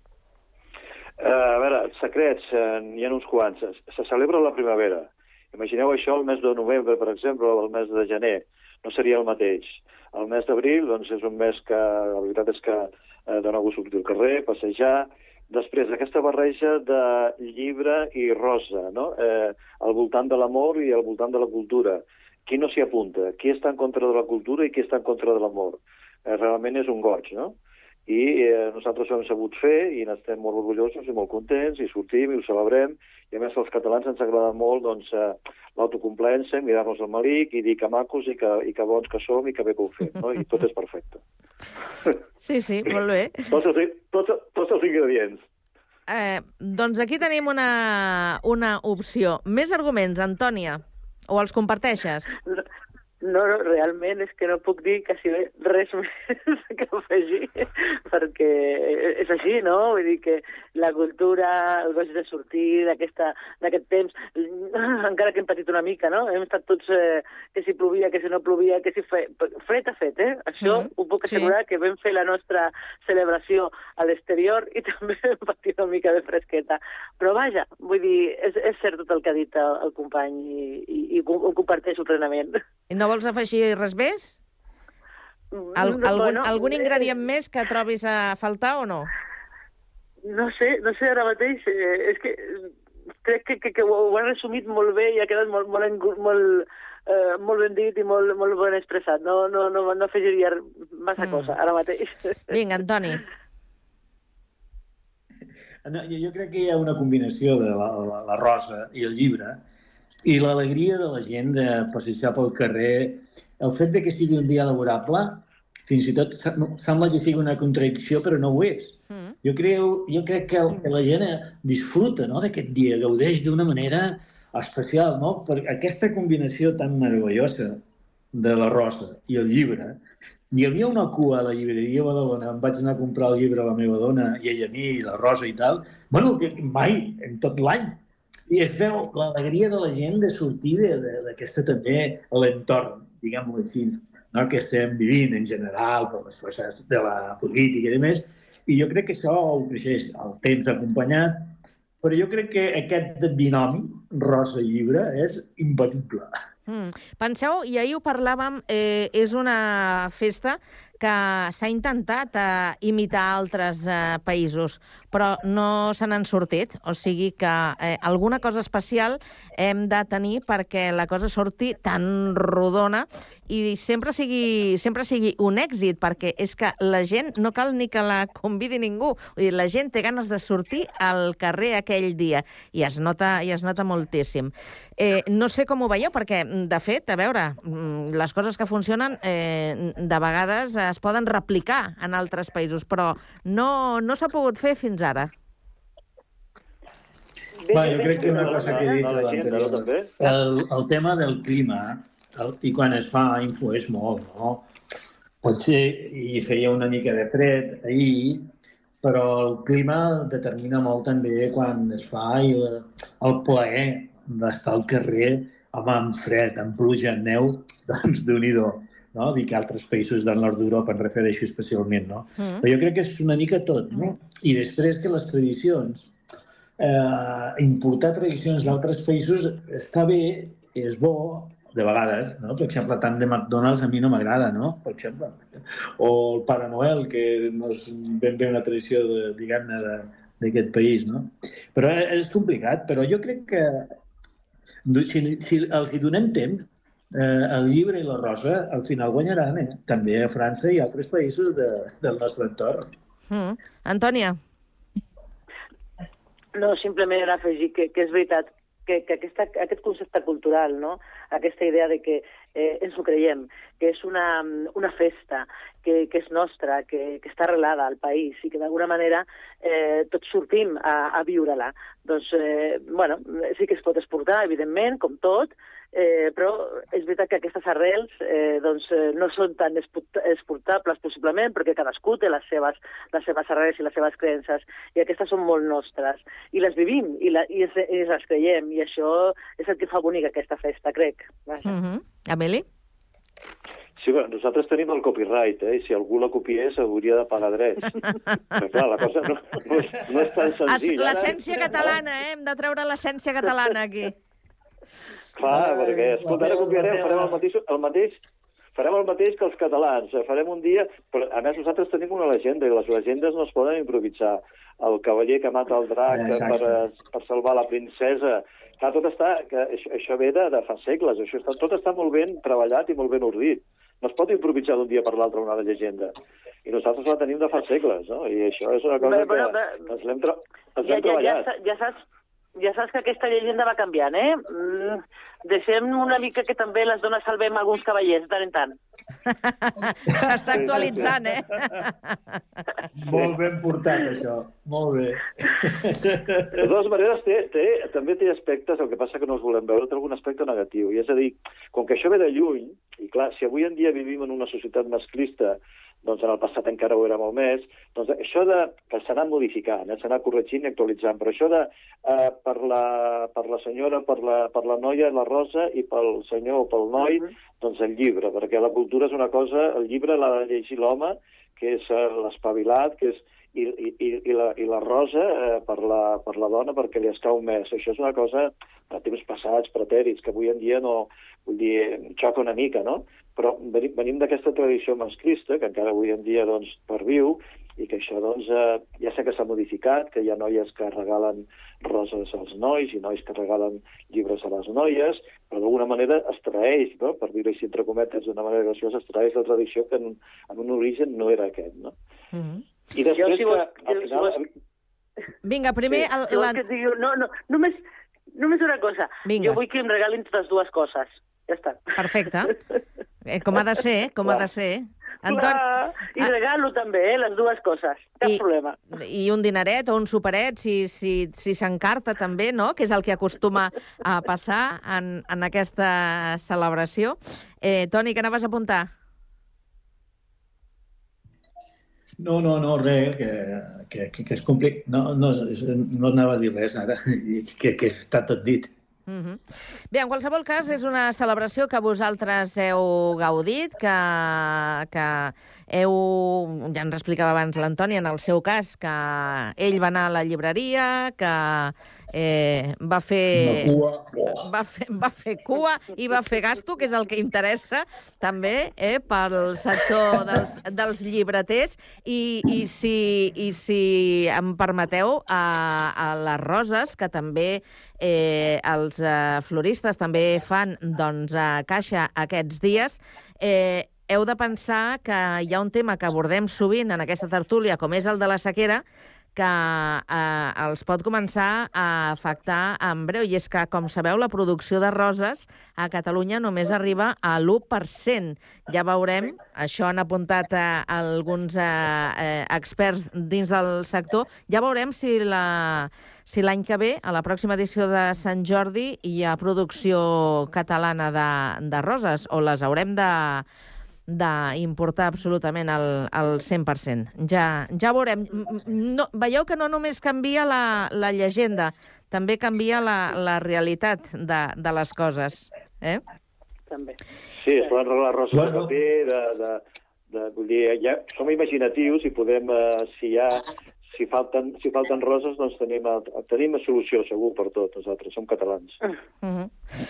Uh, a veure, secrets, uh, n'hi ha uns quants. Se celebra la primavera. Imagineu això el mes de novembre, per exemple, o el mes de gener. No seria el mateix. El mes d'abril, doncs, és un mes que la veritat és que eh, dona gust sortir al carrer, passejar. Després, aquesta barreja de llibre i rosa, no? Eh, al voltant de l'amor i al voltant de la cultura. Qui no s'hi apunta? Qui està en contra de la cultura i qui està en contra de l'amor? Eh, realment és un goig, no? I eh, nosaltres ho hem sabut fer i n'estem molt orgullosos i molt contents i sortim i ho celebrem. I a més als catalans ens agrada molt doncs, eh, l'autocomplència, mirar-nos al malic i dir que macos i que, i que bons que som i que bé que ho fem, no? I tot és perfecte. Sí, sí, molt bé. Tots els, tots, tots els ingredients. Eh, doncs aquí tenim una, una opció. Més arguments, Antònia? O els comparteixes? No, no, realment és que no puc dir quasi res més que afegir, perquè és així, no? Vull dir que la cultura, el goig de sortir d'aquest temps, encara que hem patit una mica, no? Hem estat tots, eh, que si plovia, que si no plovia, que si fe... fred ha fet, eh? Això mm, ho puc assegurar, sí. Que vam fer la nostra celebració a l'exterior i també hem patit una mica de fresqueta. Però vaja, vull dir, és, és cert tot el que ha dit el, el company i, i, i ho comparteixo plenament. I no vols afegir res més? Al, algun, bueno, algun ingredient eh... més que trobis a faltar o no? No sé, no sé ara mateix. Eh, és que crec que, que, que ho, ho has resumit molt bé i ha quedat molt, molt, molt, eh, molt ben dit i molt, molt ben expressat. No, no, no, no afegiria massa mm. cosa ara mateix. Vinga, Antoni. No, jo, jo crec que hi ha una combinació de la, la, la rosa i el llibre i l'alegria de la gent de passejar pel carrer. El fet de que sigui un dia laborable, fins i tot sembla que sigui una contradicció, però no ho és. Mm. Jo, creu, jo crec que la gent disfruta, no?, d'aquest dia, gaudeix d'una manera especial, no?, per aquesta combinació tan meravellosa de la rosa i el llibre. Hi havia una cua a la llibreria a Badalona, em vaig anar a comprar el llibre a la meva dona, i ella a mi, i la rosa i tal, bueno, que mai, en tot l'any. I es veu l'alegria de la gent de sortir d'aquesta també l'entorn, diguem-ho així, no?, que estem vivint en general, per les coses de la política i demés, i jo crec que això ho creixeix, el temps acompanyat, però jo crec que aquest binomi, rosa i llibre, és imbatible. Mm. Penseu, i ahir ho parlàvem, eh, és una festa que s'ha intentat eh, imitar altres eh, països, però no se n'han sortit. O sigui que eh, alguna cosa especial hem de tenir perquè la cosa surti tan rodona i sempre sigui, sempre sigui un èxit, perquè és que la gent no cal ni que la convidi ningú. Vull dir, la gent té ganes de sortir al carrer aquell dia i es nota, i es nota moltíssim. Eh, no sé com ho veieu, perquè, de fet, a veure, les coses que funcionen eh, de vegades es poden replicar en altres països, però no, no s'ha pogut fer fins ara. Bé, jo crec que una cosa que he dit l'anterior, el, el tema del clima, el, i quan es fa influeix molt, no? Potser hi feia una mica de fred ahir, però el clima determina molt també quan es fa i el, el plaer d'estar al carrer amb fred, amb pluja, amb neu, doncs Déu-n'hi-do. No? Dic que altres països del nord d'Europa, em refereixo especialment, no? Mm. Però jo crec que és una mica tot, no? I després que les tradicions, eh, importar tradicions d'altres països està bé, és bo, de vegades, no? Per exemple, tant de McDonald's a mi no m'agrada, no? Per exemple. O el Pare Noel, que no és ben bé una tradició, de, diguem-ne, d'aquest país, no? Però és complicat, però jo crec que si, si els hi donem temps, Eh, el llibre i la rosa al final guanyaran, eh? També a França i altres països de, del nostre entorn. Mm. Antònia? No, simplement era afegir que, que és veritat que, que aquesta, aquest concepte cultural, no? Aquesta idea de que eh, ens ho creiem, que és una, una festa, que, que és nostra, que, que està arrelada al país i que d'alguna manera eh, tots sortim a, a viure-la. Doncs, eh, bueno, sí que es pot exportar, evidentment, com tot, Eh, però és veritat que aquestes arrels eh, doncs, eh, no són tan exportables possiblement perquè cadascú té les seves, les seves arrels i les seves creences i aquestes són molt nostres i les vivim i, la, i, es, i les creiem i això és el que fa bonica aquesta festa, crec. Mm-hmm. Ameli? Sí, bueno, nosaltres tenim el copyright, eh? I si algú la copiés hauria de pagar drets. Però clar, la cosa no, no, és, no és tan senzilla. L'essència catalana, eh? Hem de treure l'essència catalana aquí. Clar, perquè, escolta, ara copiarem, farem el mateix, el mateix, farem el mateix que els catalans, farem un dia, però a més nosaltres tenim una legenda, i les legendes no es poden improvisar. El cavaller que mata el drac per, per salvar la princesa, clar, tot està, que això, això ve de, de fa segles, això està, tot està molt ben treballat i molt ben ordit. No es pot improvisar d'un dia per l'altre una llegenda. I nosaltres la tenim de fa segles, no? I això és una cosa que ens l'hem treballat. Ja saps Ja saps que aquesta llegenda va canviant, eh? Mm, deixem una mica que també les dones salvem alguns cavallers, de tant en tant. S'està actualitzant, eh? Molt ben portat, això. Molt bé. De totes maneres, té, té, també té aspectes, el que passa que no els volem veure, té algun aspecte negatiu. I és a dir, com que això ve de lluny, i clar, si avui en dia vivim en una societat masclista, doncs en el passat encara ho era molt més, doncs això de, que s'ha anat modificant, eh, s'ha anat corregint i actualitzant, però això de eh, per, la, per la senyora, per la, per la noia, la rosa, i pel senyor o pel noi, doncs el llibre, perquè la cultura és una cosa, el llibre l'ha de llegir l'home, que és eh, l'espavilat, que és i, i, i, la, i la rosa eh, per, la, per la dona perquè li escau més. Això és una cosa de temps passats, pretèrits, que avui en dia no, vull dir, xoca una mica, no? Però venim, venim d'aquesta tradició masclista, que encara avui en dia doncs, perviu, i que això, doncs, eh, ja sé que s'ha modificat, que hi ha noies que regalen roses als nois i nois que regalen llibres a les noies, però d'alguna manera es traeix, no? Per dir-ho així entre cometes, d'una manera graciosa, es traeix la tradició que en, en un origen no era aquest, no? Mm-hmm. I després Jo, si que, vols- al jo, si final... vols- Vinga, primer... Sí, El, si vols la... que et digui, no, no, només, només una cosa. Vinga. Jo vull que em regalin totes dues coses. Ja està. Perfecte. Eh, com ha de ser, com ha de ser. Anton... Clar, I Ah. regalo també, eh, les dues coses. Cap I- problema. I un dineret o un superet, si si, si s'encarta també, no?, que és el que acostuma a passar en, en aquesta celebració. Eh, Toni, què anaves a apuntar? No, no, no, res, que, que, que, que és complicat. No, no, no anava a dir res ara, que, que està tot dit. Mm-hmm. Bé, en qualsevol cas, és una celebració que vosaltres heu gaudit, que, que heu... Ja ens explicava abans l'Antoni, en el seu cas, que ell va anar a la llibreria, que eh, va fer... Una cua. Va fer, va fer cua i va fer gasto, que és el que interessa també eh, pel sector dels, dels llibreters. I, i, si, I si em permeteu, a, a les roses, que també eh, els eh, floristes també fan doncs, a caixa aquests dies, eh, heu de pensar que hi ha un tema que abordem sovint en aquesta tertúlia, com és el de la sequera, que eh, els pot començar a afectar en breu. I és que, com sabeu, la producció de roses a Catalunya només arriba a l'u per cent. Ja veurem, això han apuntat eh, alguns eh, eh, experts dins del sector, ja veurem si la... si l'any que ve, a la pròxima edició de Sant Jordi, hi ha producció catalana de, de roses, o les haurem de d'importar absolutament al, al cent per cent. Ja, ja veurem. No, veieu que no només canvia la, la llegenda, també canvia la, la realitat de, de les coses. Eh? També. Sí, es poden regalar roses de paper, de, de, de, vull dir, ja som imaginatius i podem, eh, si hi ha, si falten, si falten roses, doncs tenim, tenim solució segur per tot, nosaltres som catalans. Uh-huh.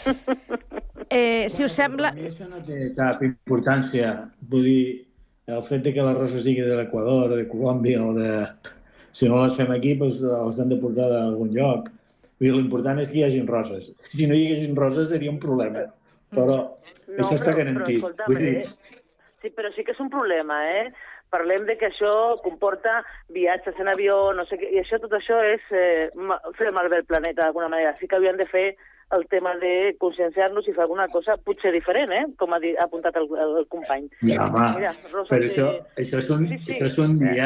eh, si us sembla... Per mi això no té cap importància. Vull dir, el fet de que les roses siguin de l'Equador, o de Colòmbia, o de... Si no les fem aquí, doncs les han de portar d'algun lloc. Vull dir, l'important és que hi hagin roses. Si no hi haguessin roses seria un problema. Però no, això està però, garantit. Però, Vull dir... eh? Sí, però sí que és un problema, eh? Parlem de que això comporta viatges en avió, no sé què, i això, tot això és eh, fer malbé el planeta d'alguna manera. Sí que havien de fer el tema de conscienciar-nos i fer alguna cosa potser diferent, eh? Com ha, dit, ha apuntat el, el, el company. Ja, home, Mira, però això, això, és un, sí, sí. això és un dia...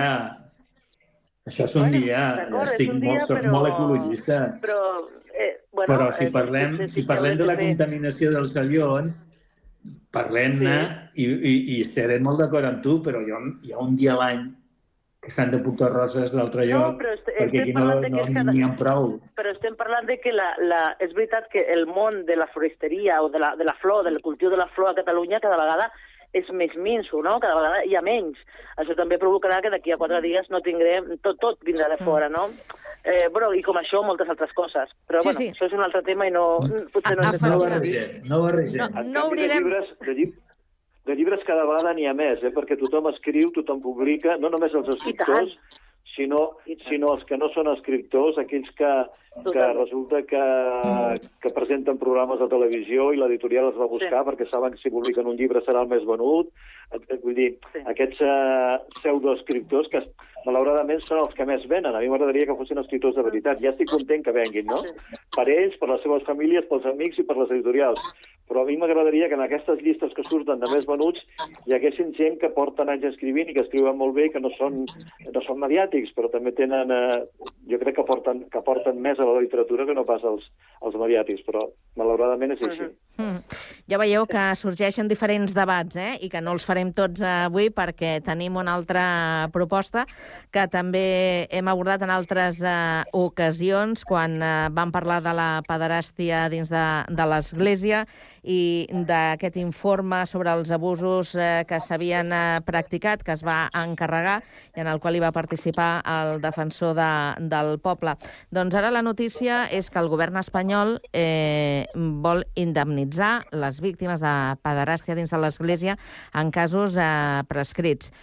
Això és un bueno, dia... Estic un dia, molt, soc però... molt ecologista. Però, eh, bueno, però si eh, parlem, sí, sí, si parlem de la fer... contaminació dels avions, parlem-ne sí. i, i, i estaré molt d'acord amb tu, però hi ha, hi ha un dia a l'any que s'han de portar roses d'altre lloc, no, est perquè aquí no n'hi no, cada... ha prou. Però estem parlant de que la, la... és veritat que el món de la floristeria o de la, de la flor, del cultiu de la flor a Catalunya cada vegada és més minso, no? Cada vegada hi ha menys. Això també provocarà que d'aquí a quatre dies no tinguem... Tot, tot vindrà de fora, no? Eh, bueno, i com això, moltes altres coses. Però, sí, bueno, sí. Això és un altre tema i no... Potser no, no, no barregem, no barregem. No, no obrirem... De llibres, de, llib... de llibres cada vegada n'hi ha més, eh? Perquè tothom escriu, tothom publica, no només els escriptors, sinó, sinó els que no són escriptors, aquells que, que resulta que, que presenten programes de televisió i l'editorial els va buscar sí. perquè saben que si publiquen un llibre serà el més venut. Vull dir, sí. aquests uh, pseudoescriptors que malauradament són els que més venen. A mi m'agradaria que fossin escriptors de veritat. Ja estic content que venguin, no? Sí. Per ells, per les seves famílies, pels amics i per les editorials. Però a mi m'agradaria que en aquestes llistes que surten de més venuts hi haguessin gent que porten anys escrivint i que escriuen molt bé i que no són, no són mediàtics, però també tenen, eh, jo crec que porten, que porten més a la literatura que no pas als, als mediàtics, però malauradament és així. Mm -hmm. Ja veieu que sorgeixen diferents debats, eh? I que no els farem tots avui perquè tenim una altra proposta que també hem abordat en altres eh, ocasions quan eh, vam parlar de la pederàstia dins de, de l'Església i d'aquest informe sobre els abusos eh, que s'havien eh, practicat, que es va encarregar i en el qual hi va participar el defensor de, del poble. Doncs ara la notícia és que el govern espanyol eh, vol indemnitzar les víctimes de pederàstia dins de l'Església en casos eh, prescrits.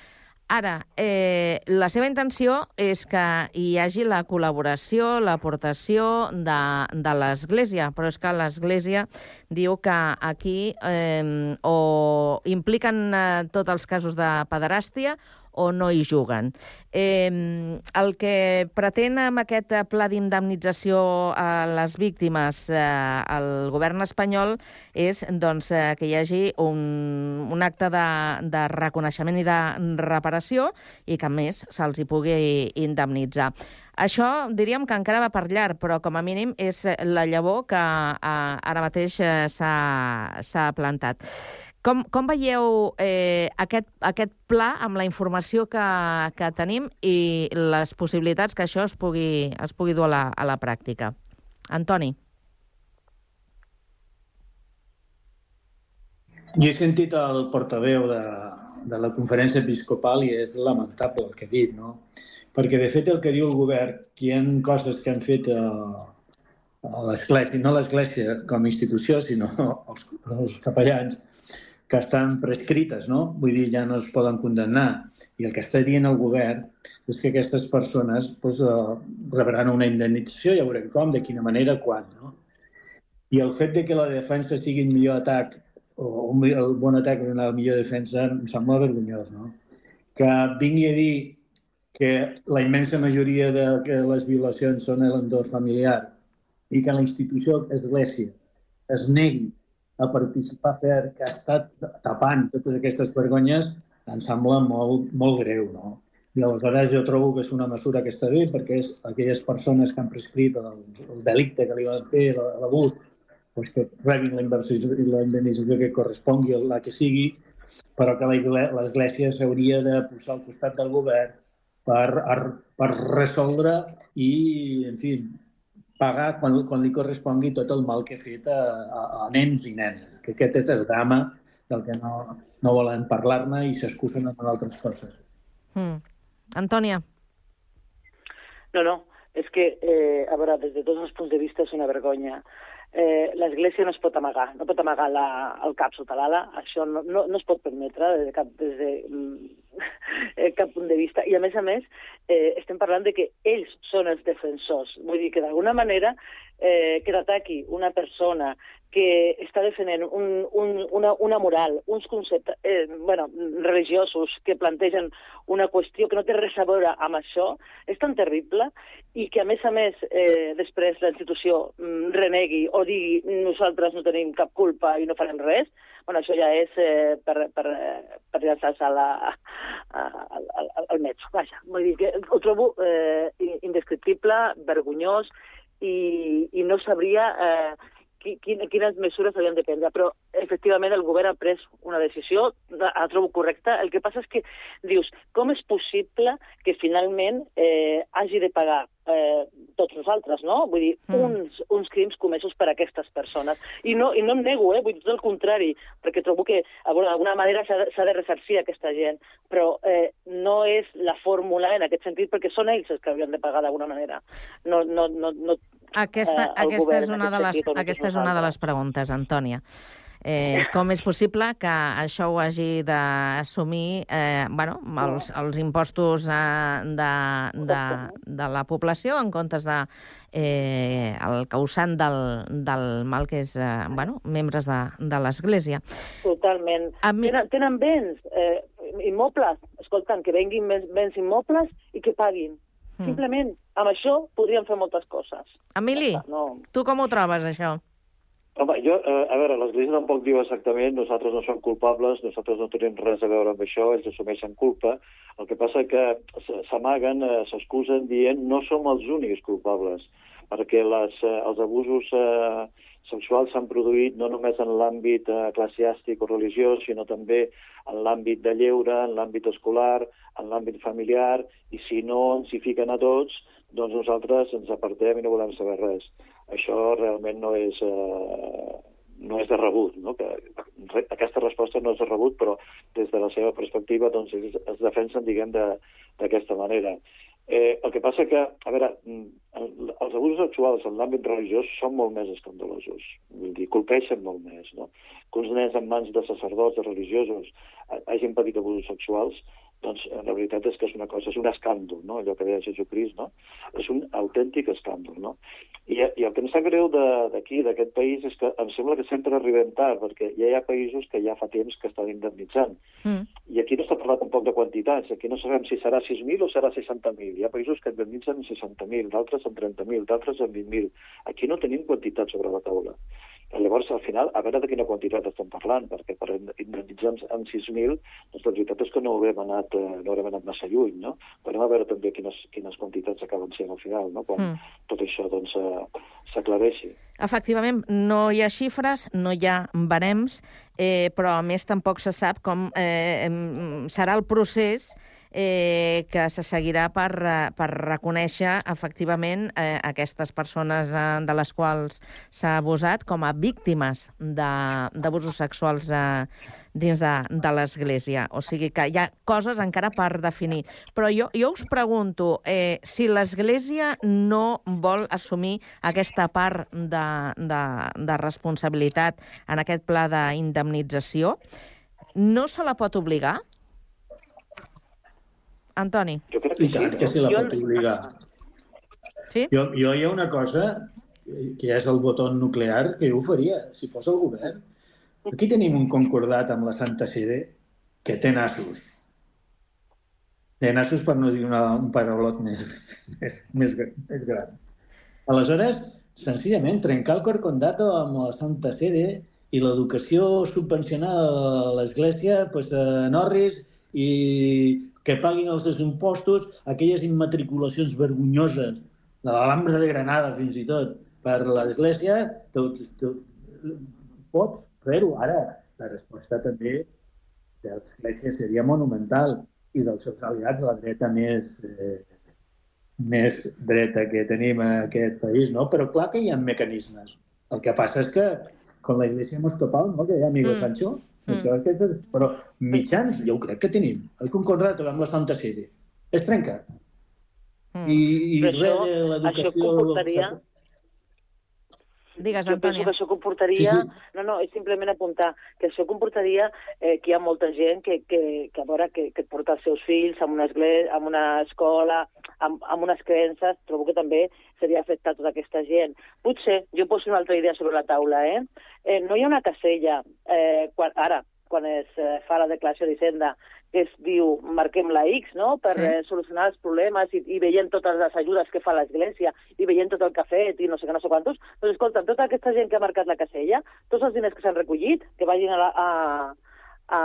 Ara, eh, la seva intenció és que hi hagi la col·laboració, l'aportació de, de l'Església, però és que l'Església diu que aquí eh, o impliquen eh, tots els casos de pederàstia o no hi juguen. Eh, el que pretén amb aquest pla d'indemnització a les víctimes eh, el govern espanyol és doncs, eh, que hi hagi un, un acte de, de reconeixement i de reparació i que, a més, se'ls hi pugui indemnitzar. Això diríem que encara va per llarg, però com a mínim és la llavor que eh, ara mateix eh, s'ha plantat. Com, com veieu eh, aquest, aquest pla amb la informació que, que tenim i les possibilitats que això es pugui, es pugui dur a la, a la pràctica? Antoni. Jo he sentit el portaveu de, de la conferència episcopal i és lamentable el que ha dit, no? Perquè, de fet, el que diu el govern, que hi ha coses que han fet a, a l'Església, no l'Església com a institució, sinó els, els capellans, que estan prescrites, no? Vull dir, ja no es poden condemnar. I el que està dient el govern és que aquestes persones doncs, uh, rebran una indemnització, ja veurem com, de quina manera, quan, no? I el fet de que la defensa sigui el millor atac, o un, el bon atac o una millor defensa, em sembla vergonyós, no? Que vingui a dir que la immensa majoria de que les violacions són a l'entorn familiar i que la institució Església es negui a participar a fer que ha estat tapant totes aquestes vergonyes, em sembla molt, molt greu, no? I aleshores jo trobo que és una mesura que està bé perquè és aquelles persones que han prescrit el, el delicte que li van fer, l'abús, doncs que rebin la indemnització que correspongui, la que sigui, però que l'Església s'hauria de posar al costat del govern per, per resoldre i, en fi, pagar quan, quan li correspongui tot el mal que ha fet a, a, a nens i nenes. Que aquest és el drama del que no, no volen parlar-ne i s'excusen amb altres coses. Mm. Antònia. No, no, és que, eh, a veure, des de tots els punts de vista és una vergonya. Eh, L'Església no es pot amagar, no pot amagar la, el cap sota l'ala, això no, no, no es pot permetre des de cap, des de, mm, cap punt de vista. I a més a més, eh, estem parlant de que ells són els defensors. Vull dir que d'alguna manera eh, que t'ataqui una persona que està defendent un, un, una, una moral, uns conceptes eh, bueno, religiosos que plantegen una qüestió que no té res a veure amb això, és tan terrible i que, a més a més, eh, després la institució mm, renegui o digui nosaltres no tenim cap culpa i no farem res, bueno, això ja és eh, per, per, per llançar-se al metro. Vaja, vull dir que ho trobo eh, indescriptible, vergonyós i, i no sabria... Eh, quines mesures havien de prendre, però efectivament el govern ha pres una decisió, la trobo correcta. El que passa és que dius, com és possible que finalment eh, hagi de pagar eh, tots nosaltres, no? Vull dir, mm. uns, uns crims comesos per aquestes persones. I no, i no em nego, eh? Vull dir, tot el contrari, perquè trobo que d'alguna manera s'ha de ressarcir aquesta gent, però eh, no és la fórmula en aquest sentit, perquè són ells els que haurien de pagar d'alguna manera. No, no, no, no, aquesta, eh, aquesta, govern, és una de les, sentit, aquesta és una de les preguntes, Antònia. Eh, com és possible que això ho hagi d'assumir eh, bueno, els, els impostos eh, de, de, de la població en comptes de eh, el causant del, del mal que és eh, bueno, membres de, de l'Església. Totalment. Mi... Tenen, tenen béns, eh, immobles, escolta'm, que venguin béns immobles i que paguin. Mm. Simplement, amb això podríem fer moltes coses. Emili, no. Tu com ho trobes, això? Home, jo, eh, a veure, l'Església tampoc diu exactament nosaltres no som culpables, nosaltres no tenim res a veure amb això, ells assumeixen culpa. El que passa que s'amaguen, eh, s'excusen dient no som els únics culpables, perquè les, eh, els abusos eh, sexuals s'han produït no només en l'àmbit eh, eclesiàstic o religiós, sinó també en l'àmbit de lleure, en l'àmbit escolar, en l'àmbit familiar, i si no ens hi fiquen a tots, doncs nosaltres ens apartem i no volem saber res. Això realment no és, eh, no és de rebut, no? Que aquesta resposta no és de rebut, però des de la seva perspectiva doncs, es, es defensen, diguem, d'aquesta manera. Eh, el que passa que, a veure, els abusos sexuals en l'àmbit religiós són molt més escandalosos, vull dir, colpeixen molt més, no? Que uns nens en mans de sacerdots, de religiosos, hagin patit abusos sexuals, doncs la veritat és que és una cosa, és un escàndol, no? Allò que deia Jesucrist, no? És un autèntic escàndol, no? I, i el que em sap greu d'aquí, d'aquest país, és que em sembla que sempre arribem tard, perquè ja hi ha països que ja fa temps que estan indemnitzant. Mm. I aquí no s'ha parlat tampoc de quantitats, aquí no sabem si serà sis mil o serà seixanta mil. Hi ha països que indemnitzen en seixanta mil, d'altres en trenta mil, d'altres en vint mil. Aquí no tenim quantitats sobre la taula. Llavors, al final, a veure de quina quantitat estem parlant, perquè per indemnitzar en sis mil, doncs la veritat és que no haurem anat, no haurem anat massa lluny, no? Però a veure també quines, quines quantitats acaben sent al final, no? Quan mm. tot això doncs, s'aclareixi. Efectivament, no hi ha xifres, no hi ha barems, eh, però a més tampoc se sap com eh, serà el procés eh, que se seguirà per, per reconèixer efectivament eh, aquestes persones eh, de les quals s'ha abusat com a víctimes d'abusos sexuals eh, dins de, de l'Església. O sigui que hi ha coses encara per definir. Però jo, jo us pregunto, eh, si l'Església no vol assumir aquesta part de, de, de responsabilitat en aquest pla d'indemnització, no se la pot obligar? Antoni. I tant que se la pot obligar. Sí? Jo, jo hi ha una cosa, que és el botó nuclear, que jo ho faria, si fos el govern. Aquí tenim un concordat amb la Santa Sede que té nassos. Té nassos per no dir una, un paraulot més, més, més, més gran. Aleshores, senzillament, trencar el corcondato amb la Santa Sede i l'educació subvencionada a l'Església, pues, a Norris, i que paguin els seus impostos aquelles immatriculacions vergonyoses de l'Alhambra de Granada, fins i tot, per l'Església, tot, tot, pots fer-ho. Ara, la resposta també de l'Església seria monumental i dels seus aliats, la dreta més, eh, més dreta que tenim a aquest país, no? Però clar que hi ha mecanismes. El que passa és que, com la Iglesia Moscopal, no? Que hi ha amigo mm. Sancho, Mm. Això, aquestes, però mitjans jo crec que tenim. El concordat amb la Santa Sede es trenca. Mm. I, i res de l'educació... Això comportaria... Digues, jo Antònia. penso que això comportaria... Sí, sí. No, no, és simplement apuntar que això comportaria eh, que hi ha molta gent que, que, que, a veure, que, que porta els seus fills a una, església, a una escola, amb, amb unes creences. Trobo que també seria afectar tota aquesta gent. Potser, jo poso una altra idea sobre la taula, eh? eh no hi ha una casella, eh, quan, ara, quan es eh, fa la declaració d'Hisenda, que es diu marquem la X, no?, per sí. eh, solucionar els problemes i, i veient totes les ajudes que fa l'Església i veient tot el que ha fet i no sé què, no sé quantos. Doncs escolta, tota aquesta gent que ha marcat la casella, tots els diners que s'han recollit, que vagin a la, a, a,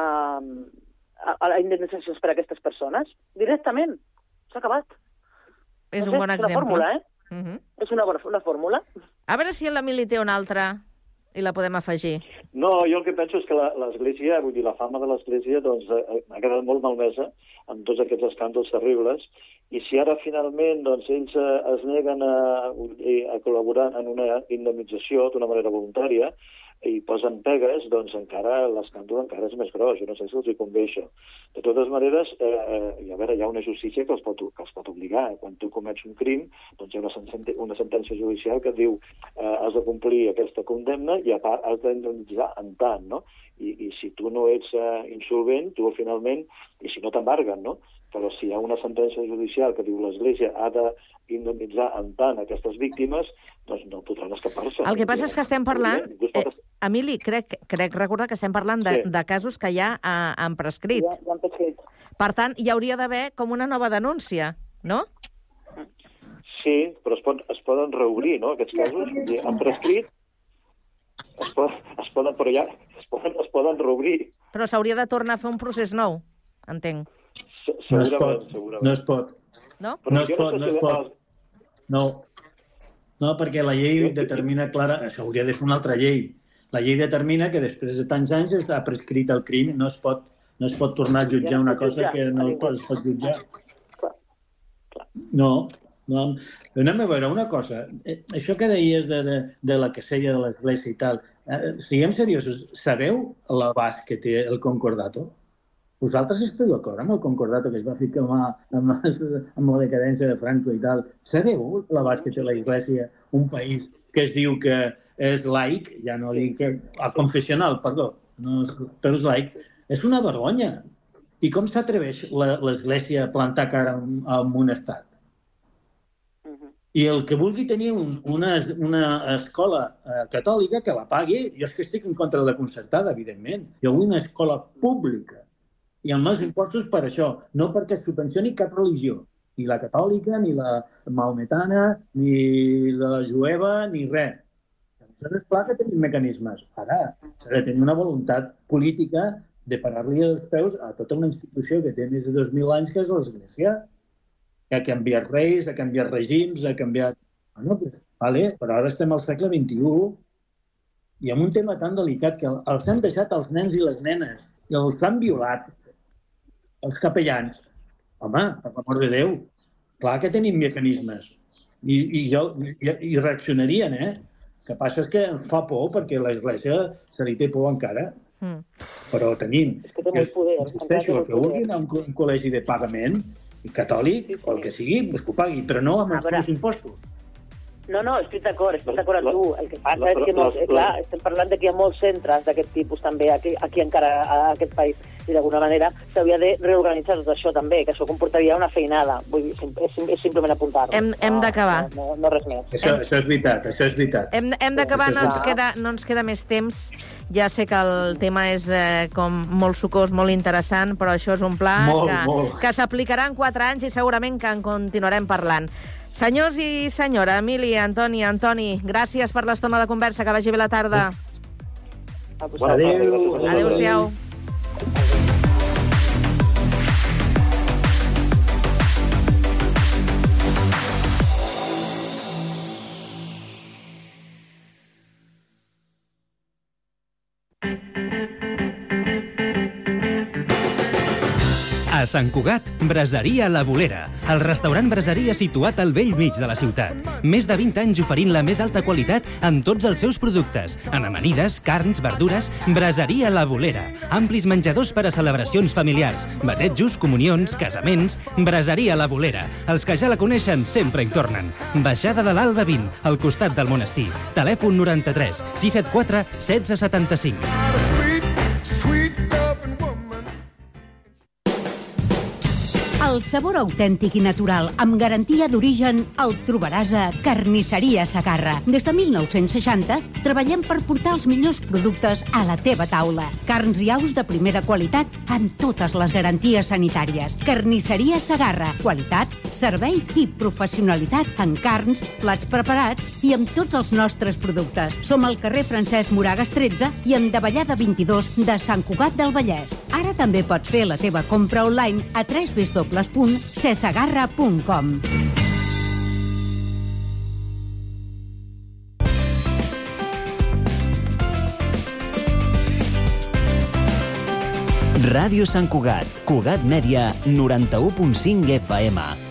a la indemnització per a aquestes persones, directament. S'ha acabat. És no un sé, bon és exemple. una fórmula, eh? Uh -huh. És una, una fórmula. A veure si l'Emili té una altra i la podem afegir. No, jo el que penso és que l'Església, vull dir, la fama de l'Església doncs, ha quedat molt malmesa amb tots aquests escàndols terribles, i si ara finalment doncs, ells es neguen a, a col·laborar en una indemnització d'una manera voluntària i posen pegues, doncs encara l'escàndol encara és més gros. Jo no sé si els hi convé això. De totes maneres, eh, a veure, hi ha una justícia que els pot, que els pot obligar. Quan tu comets un crim, doncs hi ha una, senten una sentència judicial que diu eh, has de complir aquesta condemna i a part has d'indemnitzar en tant, no? I, i si tu no ets eh, insolvent, tu finalment, i si no t'embarguen, no? Però si hi ha una sentència judicial que diu l'Església ha d'indemnitzar en tant aquestes víctimes, doncs no podran escapar-se. El que passa és que estem parlant... Eh, Emili, crec, crec recordar que estem parlant de, sí. de casos que ja ha, han prescrit. Ja, ja han prescrit. Per tant, hi hauria d'haver com una nova denúncia, no? Sí, però es, pot, es poden reobrir, no?, aquests casos. Han prescrit, es, pot, es poden, però ja es poden, es poden reobrir. Però s'hauria de tornar a fer un procés nou, entenc. No es pot, no es pot. No? No es pot, no es pot. No, no, perquè la llei determina clara... Això hauria de fer una altra llei. La llei determina que després de tants anys està prescrit el crim, no es pot, no es pot tornar a jutjar una cosa que no es pot jutjar. No, no. Anem a veure una cosa. Això que deies de, de, de la casella de l'Església i tal, eh, siguem seriosos, sabeu l'abast que té el concordato? Vosaltres esteu d'acord amb el concordato que es va ficar amb, amb la decadència de Franco i tal? Sabeu l'abast que té l'Església, un país que es diu que és laic, ja no dic que... confessional, perdó, no és, però és laic. És una vergonya. I com s'atreveix l'Església a plantar cara en un estat? I el que vulgui tenir un, una, una escola eh, catòlica que la pagui, jo és que estic en contra de la concertada, evidentment. Jo vull una escola pública i amb més impostos per això, no perquè subvencioni cap religió, ni la catòlica, ni la maometana, ni la jueva, ni res. Llavors, és clar que tenim mecanismes. Ara, s'ha de tenir una voluntat política de parar-li els peus a tota una institució que té més de dos mil anys, que és l'Església, que ha canviat reis, ha canviat regims, ha canviat... Bueno, pues, vale, però ara estem al segle vint-i-u i amb un tema tan delicat que els han deixat els nens i les nenes i els han violat els capellans. Home, per l'amor de Déu, clar que tenim mecanismes i, i, jo, i, i reaccionarien, eh? El que passa és que ens fa por perquè l'Església se li té por encara. Mm. Però tenim... És que té molt poder. Insisteixo, el que vulguin a un, un col·legi de pagament catòlic, o el que sigui, pues que ho pagui, però no amb els impostos. No, no, estic d'acord, estic d'acord amb tu. El que passa és que, molts, clar, estem parlant de que hi ha molts centres d'aquest tipus també aquí, aquí encara a aquest país, i d'alguna manera s'hauria de reorganitzar tot això també, que això comportaria una feinada. Vull dir, és, és simplement apuntar-ho. Hem, hem no, d'acabar. No, no, no res més. Això, això és veritat, això és veritat. Hem, hem d'acabar, no, ens queda, no ens queda més temps. Ja sé que el tema és eh, com molt sucós, molt interessant, però això és un pla molt, que, molt. que s'aplicarà en quatre anys i segurament que en continuarem parlant. Senyors i senyora, Emili, Antoni, Antoni, gràcies per l'estona de conversa, que vagi bé la tarda. Adéu. Adéu-siau. A Sant Cugat, Braseria La Bolera, el restaurant braseria situat al vell mig de la ciutat. Més de vint anys oferint la més alta qualitat en tots els seus productes, en amanides, carns, verdures. Braseria La Bolera, amplis menjadors per a celebracions familiars, batejos, comunions, casaments. Braseria La Bolera, els que ja la coneixen sempre hi tornen. Baixada de l'Alba vint, al costat del monestir. Telèfon noranta-tres sis set quatre setze setanta-cinc. El sabor autèntic i natural, amb garantia d'origen, el trobaràs a Carnisseria Segarra. Des de mil nou-cents seixanta treballem per portar els millors productes a la teva taula. Carns i aus de primera qualitat amb totes les garanties sanitàries. Carnisseria Segarra. Qualitat, servei i professionalitat en carns, plats preparats i amb tots els nostres productes. Som al carrer Francesc Moragas tretze i en Davallada vint-i-dos de Sant Cugat del Vallès. Ara també pots fer la teva compra online a w w w punt cesegarra punt com. Ràdio Sant Cugat, Cugat Mèdia, noranta-u punt cinc F M.